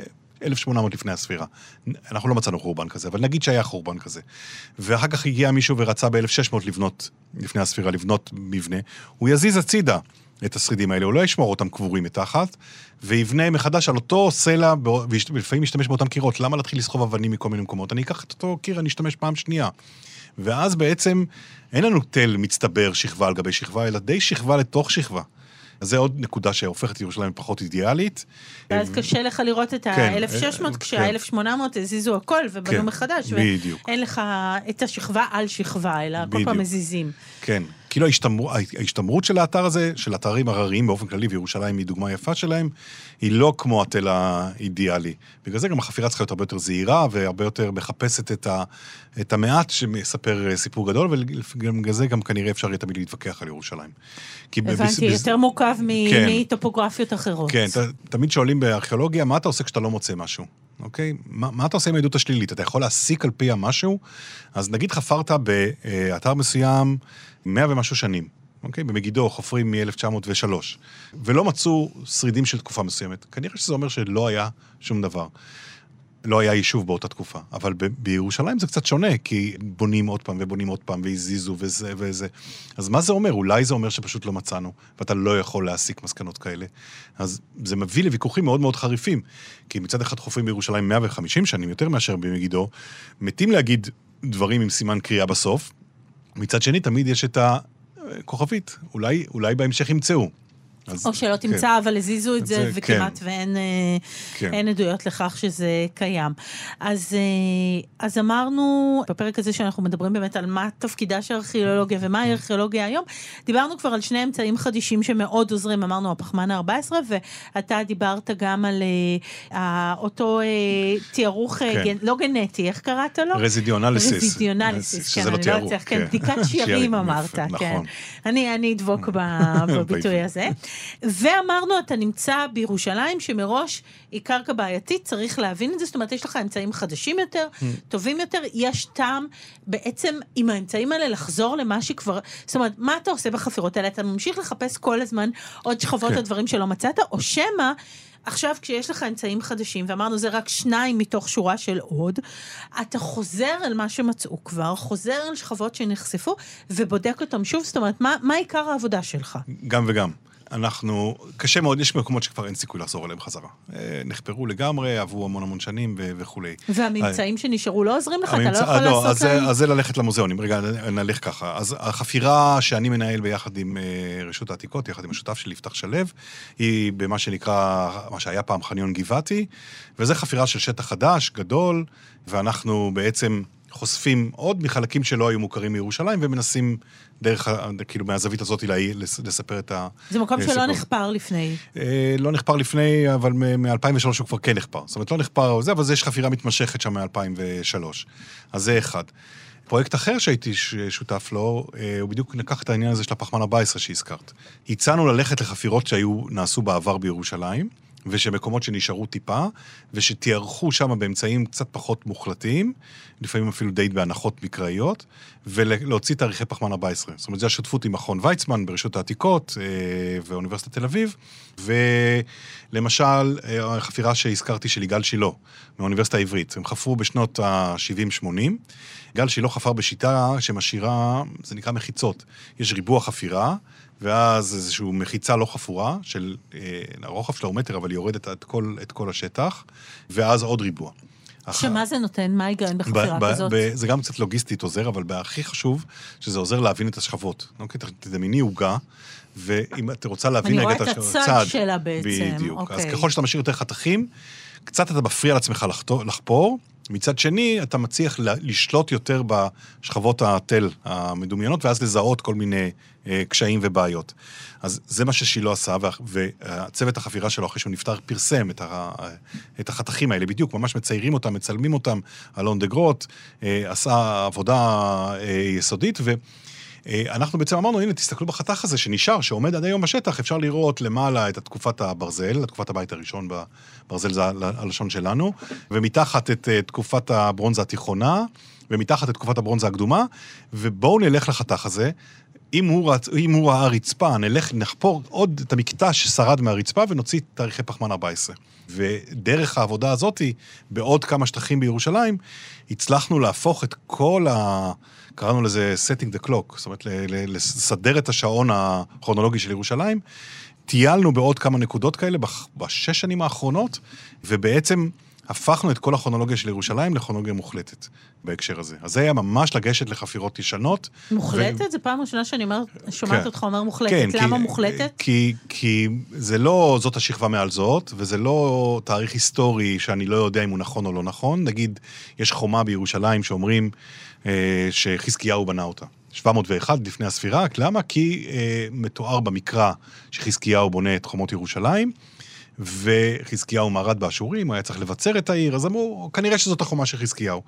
[SPEAKER 4] 1800 לפני הספירה. אנחנו לא מצאנו חורבן כזה, אבל נגיד שהיה חורבן כזה. ואחר כך הגיע מישהו ורצה ב-1600 לבנות, לפני הספירה, לבנות מבנה. הוא יזיז הצידה את השרידים האלה, הוא לא ישמור אותם קבורים מתחת, ויבנה מחדש על אותו סלע, ולפעמים משתמש באותם קירות. למה להתחיל לסחוב אבנים מכל מיני מקומות? אני אקח את אותו קיר, אני אשתמש פעם שנייה. ואז בעצם אין לנו תל מצטבר שכבה על גבי שכבה, אלא די שכבה לתוך שכבה. אז זה עוד נקודה שהופכת את ירושלים פחות אידיאלית.
[SPEAKER 3] ואז קשה לך לראות את ה-1600, כשה-1800 הזיזו הכל ובנו מחדש, ואין לך את השכבה על שכבה, אלא כל פעם מזיזים.
[SPEAKER 4] כן, כאילו ההשתמרות של האתר הזה, של אתרים הרריים באופן כללי, וירושלים היא דוגמה יפה שלהם, היא לא כמו התל האידיאלי. בגלל זה גם החפירה צריכה להיות הרבה יותר זהירה, והרבה יותר מחפשת את המעט שמספר סיפור גדול, ובגלל זה גם כנראה אפשר יהיה תמיד להתווכח על ירושלים.
[SPEAKER 3] הבנתי, יותר מורכב מטופוגרפיות אחרות. כן,
[SPEAKER 4] תמיד שואלים בארכיאולוגיה, מה אתה עושה כשאתה לא מוצא משהו? אוקיי? מה אתה עושה עם העדות השלילית? אתה יכול להסיק על פי המשהו? אז נגיד חפרת באתר מסוים 100 ומשהו שנים, אוקיי? במגידו חופרים מ-1903, ולא מצאו שרידים של תקופה מסוימת. כנראה שזה אומר שלא היה שום דבר. לא היה יישוב באותה תקופה. אבל בירושלים זה קצת שונה, כי בונים עוד פעם ובונים עוד פעם, והזיזו וזה. אז מה זה אומר? אולי זה אומר שפשוט לא מצאנו, ואתה לא יכול להסיק מסקנות כאלה. אז זה מביא לוויכוחים מאוד מאוד חריפים, כי מצד אחד חופרים בירושלים 150 שנים, יותר מאשר במגידו, מתים להגיד דברים עם סימן קריאה בסוף, מצד שני תמיד יש את הכוכבית, אולי בהמשך ימצאו.
[SPEAKER 3] או שלא תמצא, אבל הזיזו את זה, וכמעט ואין עדויות לכך שזה קיים. אז אמרנו, בפרק הזה שאנחנו מדברים באמת על מה תפקידה של ארכיאולוגיה, ומה היא ארכיאולוגיה היום, דיברנו כבר על שני אמצעים חדישים שמאוד עוזרים, אמרנו הפחמן ה-14, ואתה דיברת גם על אותו תיארוך, לא גנטי, איך קראת לו?
[SPEAKER 4] רזידיונליסיס.
[SPEAKER 3] רזידיונליסיס, כן, אני לא צריך, כן, בדיקת שירים אמרת, כן. אני אדבוק בביטוי הזה. ואמרנו, אתה נמצא בירושלים, שמראש היא קרקע בעייתית, צריך להבין את זה, זאת אומרת, יש לך אמצעים חדשים יותר, טובים יותר, יש טעם בעצם עם האמצעים האלה לחזור למה שכבר, זאת אומרת, מה אתה עושה בחפירות האלה? אתה ממשיך לחפש כל הזמן עוד שכבות או דברים שלא מצאת, או שמה, עכשיו כשיש לך אמצעים חדשים, ואמרנו זה רק 2 מתוך שורה של עוד, אתה חוזר על מה שמצאו כבר, חוזר על שכבות שנחשפו, ובודק אותם שוב, זאת אומרת, מה עיקר העבודה שלך?
[SPEAKER 4] גם וגם. קשה מאוד, יש מקומות שכבר אין סיכוי לחזור עליהם חזרה. נחפרו לגמרי, עברו המון שנים וכו'.
[SPEAKER 3] והממצאים שנשארו לא עוזרים לך? אתה לא יכול לעשות להם?
[SPEAKER 4] אז זה ללכת למוזיאונים. רגע, נלך ככה. אז החפירה שאני מנהל ביחד עם רשות העתיקות, יחד עם השותף שלי, יפתח שלו, היא במה שנקרא, מה שהיה פעם חניון גבעתי, וזה חפירה של שטח חדש, גדול, ואנחנו בעצם חושפים עוד מחלקים שלא היו מוכרים מירושלים, ומנסים דרך, כאילו, מהזווית הזאת לספר את הסיפור.
[SPEAKER 3] זה מקום שלא נחפר לפני.
[SPEAKER 4] לא נחפר לפני, אבל מ-2003 הוא כבר כן נחפר. זאת אומרת, לא נחפר זה, אבל יש חפירה מתמשכת שם מ-2003. אז זה אחד. פרויקט אחר שהייתי שותף לו, הוא בדיוק לקח את העניין הזה של הפחמן 14 שהזכרת. הצענו ללכת לחפירות נעשו בעבר בירושלים, ושמקומות שנשארו טיפה, ושתיארכו שם באמצעים קצת פחות מוחלטים, לפעמים אפילו די בהנחות מקראיות, ולהוציא תאריכי פחמן 14. זאת אומרת, זה השותפות עם מכון ויצמן ברשות העתיקות, ואוניברסיטת תל אביב, ולמשל, החפירה שהזכרתי של יגאל שילה, מהאוניברסיטה העברית. הם חפרו בשנות ה-70-80, יגאל שילה חפר בשיטה שמשאירה, זה נקרא מחיצות. יש ריבוע חפירה, ואז איזושהי מחיצה לא חפורה, של הרוחב שלה הוא מטר, אבל היא יורדת את כל השטח, ואז עוד ריבוע.
[SPEAKER 3] שמה זה נותן? מה היגיון בחפירה כזאת?
[SPEAKER 4] זה גם קצת לוגיסטית עוזר, אבל הכי חשוב, שזה עוזר להבין את השכבות. תדמייני עוגה, ואם את רוצה להבין רגע את
[SPEAKER 3] הצד, אני רואה את הצד שלה בעצם.
[SPEAKER 4] בדיוק. אז ככל שאתה משאיר יותר חתכים, קצת אתה מפריע לעצמך לחפור, מצד שני, אתה מצליח לשלוט יותר בשכבות התל המדומיינות, ואז לזהות כל מיני קשיים ובעיות. אז זה מה ששילה עשה, והצוות החפירה שלו, אחרי שהוא נפטר, פרסם את החתכים האלה, בדיוק, ממש מציירים אותם, מצלמים אותם, אלון דגרוט, עשה עבודה יסודית, אנחנו בעצם אמרנו, הנה, תסתכלו בחתך הזה שנשאר, שעומד עד היום בשטח, אפשר לראות למעלה את תקופת הברזל, תקופת הבית הראשון בברזל זה הלשון שלנו, ומתחת את תקופת הברונזה התיכונה, ומתחת את תקופת הברונזה הקדומה, ובואו נלך לחתך הזה, אם הוא ראה רצפה, נחפור עוד את המקטע ששרד מהרצפה, ונוציא תאריכי פחמן 14. ודרך העבודה הזאת, בעוד כמה שטחים בירושלים, הצלחנו להפוך את כל קראנו לזה setting the clock, זאת אומרת, לסדר את השעון הכרונולוגי של ירושלים, טיילנו בעוד כמה נקודות כאלה בשש שנים האחרונות, ובעצם הפכנו את כל הכרונולוגיה של ירושלים לכרונולוגיה מוחלטת בהקשר הזה. אז זה היה ממש לגשת לחפירות ישנות.
[SPEAKER 3] מוחלטת? זה פעם ראשונה שאני שומעת אותך אומר מוחלטת. למה מוחלטת?
[SPEAKER 4] כי זה לא זאת השכבה מעל זאת, וזה לא תאריך היסטורי שאני לא יודע אם הוא נכון או לא נכון. נגיד, יש חומה בירושלים שאומרים שחזקיהו בנה אותה. 701 לפני הספירה. למה? כי מתואר במקרא שחזקיהו בונה את חומות ירושלים, וחזקיהו מרד באשורים, הוא היה צריך לבצר את העיר, אז אמרו, כנראה שזאת החומה של חזקיהו.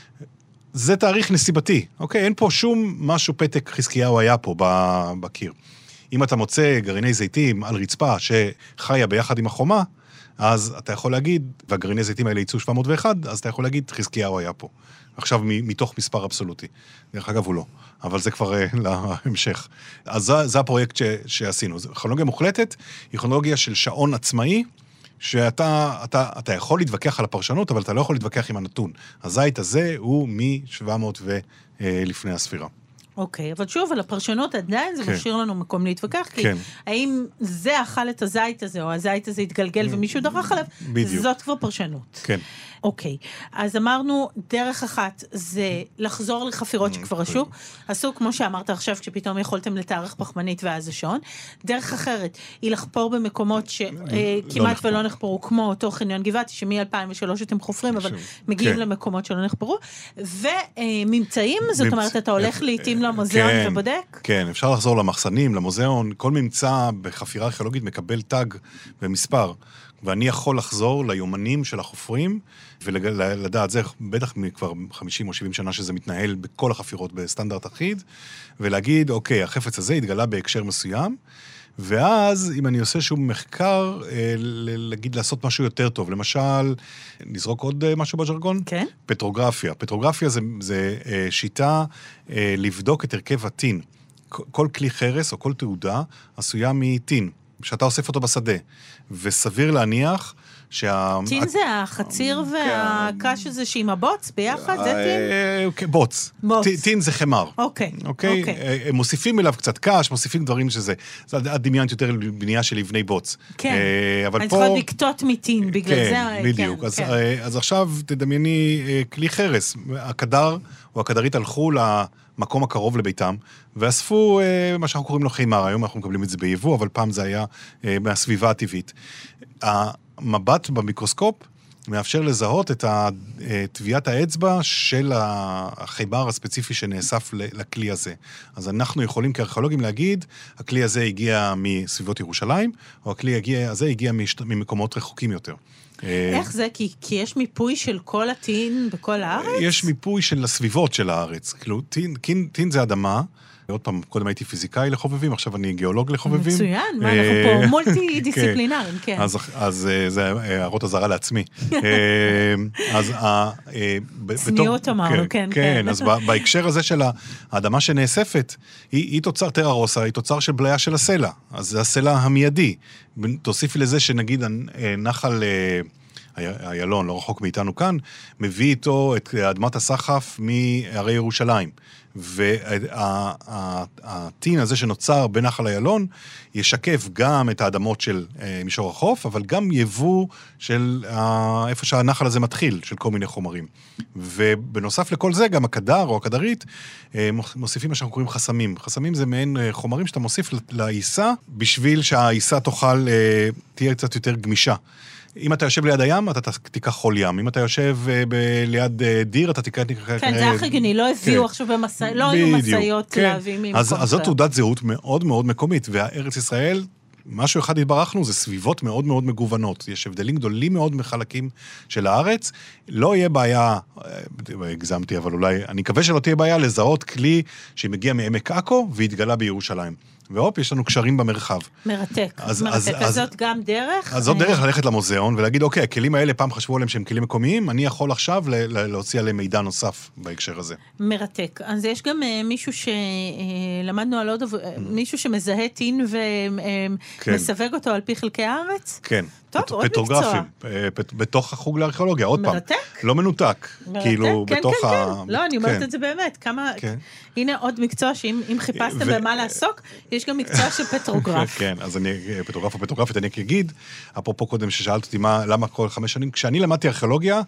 [SPEAKER 4] זה תאריך נסיבתי, אוקיי? אין פה שום משהו פתק חזקיהו היה פה בקיר. אם אתה מוצא גרעיני זיתים על רצפה שחיה ביחד עם החומה, אז אתה יכול להגיד, והגרעיני זיתים האלה ייצאו 701, אז אתה יכול להגיד, חזקיהו היה פה. עכשיו מתוך מספר אבסולוטי. דרך אגב הוא לא, אבל זה כבר להמשך. אז זה הפרויקט שעשינו. כרונולוגיה מוחלטת היא כרונולוגיה של שעון עצמאי, שאתה יכול להתווכח על הפרשנות, אבל אתה לא יכול להתווכח עם הנתון. הזית הזה הוא מ-700 ולפני הספירה.
[SPEAKER 3] אוקיי, אבל שוב, על הפרשנות עדיין זה משאיר לנו מקום להתווכח, כי האם זה אכל את הזית הזה, או הזית הזה התגלגל ומישהו דרך עליו, זאת כבר פרשנות.
[SPEAKER 4] כן.
[SPEAKER 3] אוקיי, אז אמרנו, דרך אחת זה לחזור לחפירות שכבר עשו, כמו שאמרת עכשיו, כשפתאום יכולתם לתארך פחמנית ואז השעון. דרך אחרת היא לחפור במקומות שכמעט ולא נחפרו, כמו אותו חניון גבעתי, שמ-2003 אתם חופרים, אבל מגיעים למקומות שלא נחפרו. וממצאים, זאת אומרת, אתה הולך לעתים למוזיאון ובודק?
[SPEAKER 4] כן, אפשר לחזור למחסנים, למוזיאון, כל ממצא בחפירה ארכיאולוגית מקבל טאג ומספר. ואני יכול לחזור ליומנים של החופרים, ולדעת זה, בטח כבר 50 או 70 שנה שזה מתנהל בכל החפירות בסטנדרט אחיד, ולהגיד, אוקיי, החפץ הזה התגלה בהקשר מסוים, ואז אם אני עושה שום מחקר, להגיד לעשות משהו יותר טוב. למשל, נזרוק עוד משהו בז'רגון?
[SPEAKER 3] כן.
[SPEAKER 4] פטרוגרפיה. פטרוגרפיה זה שיטה לבדוק את הרכב הטין. כל כלי חרס או כל תעודה עשויה מטין. שאתה אוסף אותו בשדה, וסביר להניח
[SPEAKER 3] טין זה החציר והקש הזה שעם הבוץ ביחד, זה טין?
[SPEAKER 4] בוץ. טין זה חמר.
[SPEAKER 3] אוקיי.
[SPEAKER 4] הם מוסיפים אליו קצת קש, מוסיפים דברים שזה, את דמיינת יותר בנייה של לבני בוץ.
[SPEAKER 3] כן, אני צריכה לקטות מטין, בגלל זה.
[SPEAKER 4] כן, בדיוק. אז עכשיו תדמייני כלי חרס, הקדר או הקדרית הלכו למקום הקרוב לביתם, ואספו מה שאנחנו קוראים לו חימר, היום אנחנו מקבלים את זה ביבוא, אבל פעם זה היה מהסביבה הטבעית. המבט במיקרוסקופ מאפשר לזהות את טביעת האצבע של החימר הספציפי שנאסף לכלי הזה. אז אנחנו יכולים כארכיאולוגים להגיד, הכלי הזה הגיע מסביבות ירושלים, או הכלי הזה הגיע ממקומות רחוקים יותר.
[SPEAKER 3] איך זה? כי יש מיפוי של כל הטין בכל הארץ?
[SPEAKER 4] יש מיפוי של הסביבות של הארץ. כאילו, טין זה אדמה, עוד פעם, קודם הייתי פיזיקאי לחובבים, עכשיו אני גיאולוג לחובבים.
[SPEAKER 3] מצוין, מה, אנחנו פה מולטי-דיסציפלינרים, כן.
[SPEAKER 4] אז זה הערות הזרה לעצמי.
[SPEAKER 3] צניעות אמרנו, כן.
[SPEAKER 4] כן, אז בהקשר הזה של האדמה שנאספת, היא תוצר טרה רוסה, היא תוצר של בליה של הסלע. אז זה הסלע המיידי. תוסיפי לזה שנגיד נחל איילון, לא רחוק מאיתנו כאן, מביא איתו את אדמת הסחף מהרי ירושלים. והטין הזה שנוצר בנחל איילון, ישקף גם את האדמות של מישור החוף, אבל גם יבוא של איפה שהנחל הזה מתחיל, של כל מיני חומרים. ובנוסף לכל זה, גם הקדר או הקדרית, מוסיפים מה שאנחנו קוראים חסמים. חסמים זה מעין חומרים שאתה מוסיף לעיסה, בשביל שהעיסה תהיה קצת יותר גמישה. אם אתה יושב ליד הים, אתה תיקח חול ים. אם אתה יושב ליד דיר, אתה תיקח...
[SPEAKER 3] כן, זה הכי גני, לא הביאו עכשיו לא היו מסעיות להביא ממקום אחר.
[SPEAKER 4] אז זאת תעודת זהות מאוד מאוד מקומית, והארץ ישראל, משהו אחד התברכנו, זה סביבות מאוד מאוד מגוונות. יש הבדלים גדולים מאוד מחלקים של הארץ. לא יהיה בעיה, הגזמתי, אבל אולי, אני מקווה שלא תהיה בעיה לזהות כלי שמגיע מעמק עכו והתגלה בירושלים. והופ, יש לנו קשרים במרחב.
[SPEAKER 3] מרתק. אז זאת גם דרך?
[SPEAKER 4] אז זאת דרך ללכת למוזיאון ולהגיד, אוקיי, הכלים האלה פעם חשבו עליהם שהם כלים מקומיים, אני יכול עכשיו להוציא עליהם מידע נוסף בהקשר הזה.
[SPEAKER 3] מרתק. אז יש גם מישהו שלמדנו על עוד, מישהו שמזהה טין ומסווג אותו על פי חלקי הארץ?
[SPEAKER 4] כן.
[SPEAKER 3] טוב, עוד מקצוע.
[SPEAKER 4] בתוך החוג לארכיאולוגיה, עוד פעם.
[SPEAKER 3] מרתק?
[SPEAKER 4] לא מנותק. כאילו, בתוך
[SPEAKER 3] כן. לא, אני אומרת את זה באמת. כמה... הנה עוד מקצוע שאם חיפשתם במה לעסוק, יש גם מקצוע של פטרוגרף.
[SPEAKER 4] כן, אז אני, פטרוגרף או פטרוגרפית, אני אגיד, אפרופו קודם ששאלת אותי למה כל 5 שנים, כשאני למדתי ארכיאולוגיה,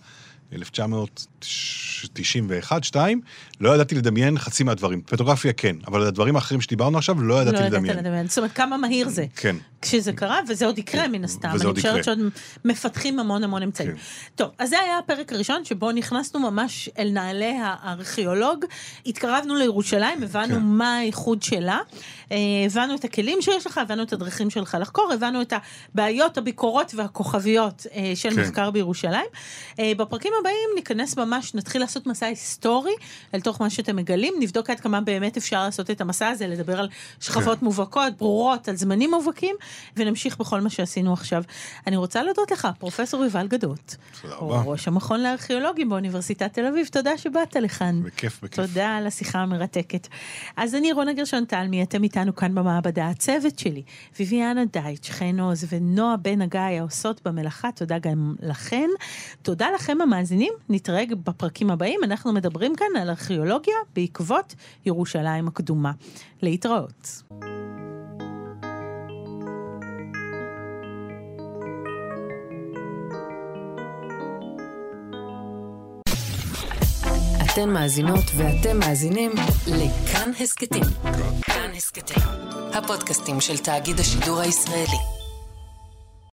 [SPEAKER 4] 1991-2, לא ידעתי לדמיין חצי מהדברים. פטרוגרפיה כן, אבל הדברים האחרים שדיברנו עכשיו, לא ידעתי לדמיין.
[SPEAKER 3] זאת אומרת, כמה מהיר זה.
[SPEAKER 4] כן.
[SPEAKER 3] כשזה קרה, וזה עוד יקרה מן הסתם. אני חושבת שעוד מפתחים המון המון אמצעים. טוב, אז זה היה הפרק הראשון, שבו נכנסנו ממש אל נעלי הארכיאולוג, התקרבנו לירושלים, הבנו מה הייחוד שלה, הבנו את הכלים שיש לך, הבנו את הדרכים שלך לחקור, הבנו את הבעיות, הביקורות והכוכביות של מחקר בירושלים. בפרקים הבאים ניכנס ממש, נתחיל לעשות מסע היסטורי, אל תוך מה שאתם מגלים, נבדוק עד כמה באמת אפשר לעשות את המסע הזה, לדבר על שכבות מובהקות, ברורות, על זמנים מובהקים, ונמשיך בכל מה שעשינו עכשיו. אני רוצה להודות לך, פרופסור יובל גדות.
[SPEAKER 4] תודה רבה.
[SPEAKER 3] ראש המכון לארכיאולוגים באוניברסיטת תל אביב, תודה שבאת לכאן.
[SPEAKER 4] בכיף.
[SPEAKER 3] תודה על השיחה המרתקת. אז אני רונה גרשון תלמי, אתם איתנו כאן במעבדה, הצוות שלי, ויביאנה דייטש, חן עוז ונועה בן הגיא, העושות במלאכה, תודה גם לכן. תודה לכם המאזינים. מאזינים, נתראה בפרקים הבאים. אנחנו מדברים כאן על ארכיאולוגיה בעקבות ירושלים הקדומה. להתראות.
[SPEAKER 1] אתן מאזינות ואתם מאזינים לכאן הסקטים. כאן הסקטים, הפודקאסטים של תאגיד השידור הישראלי.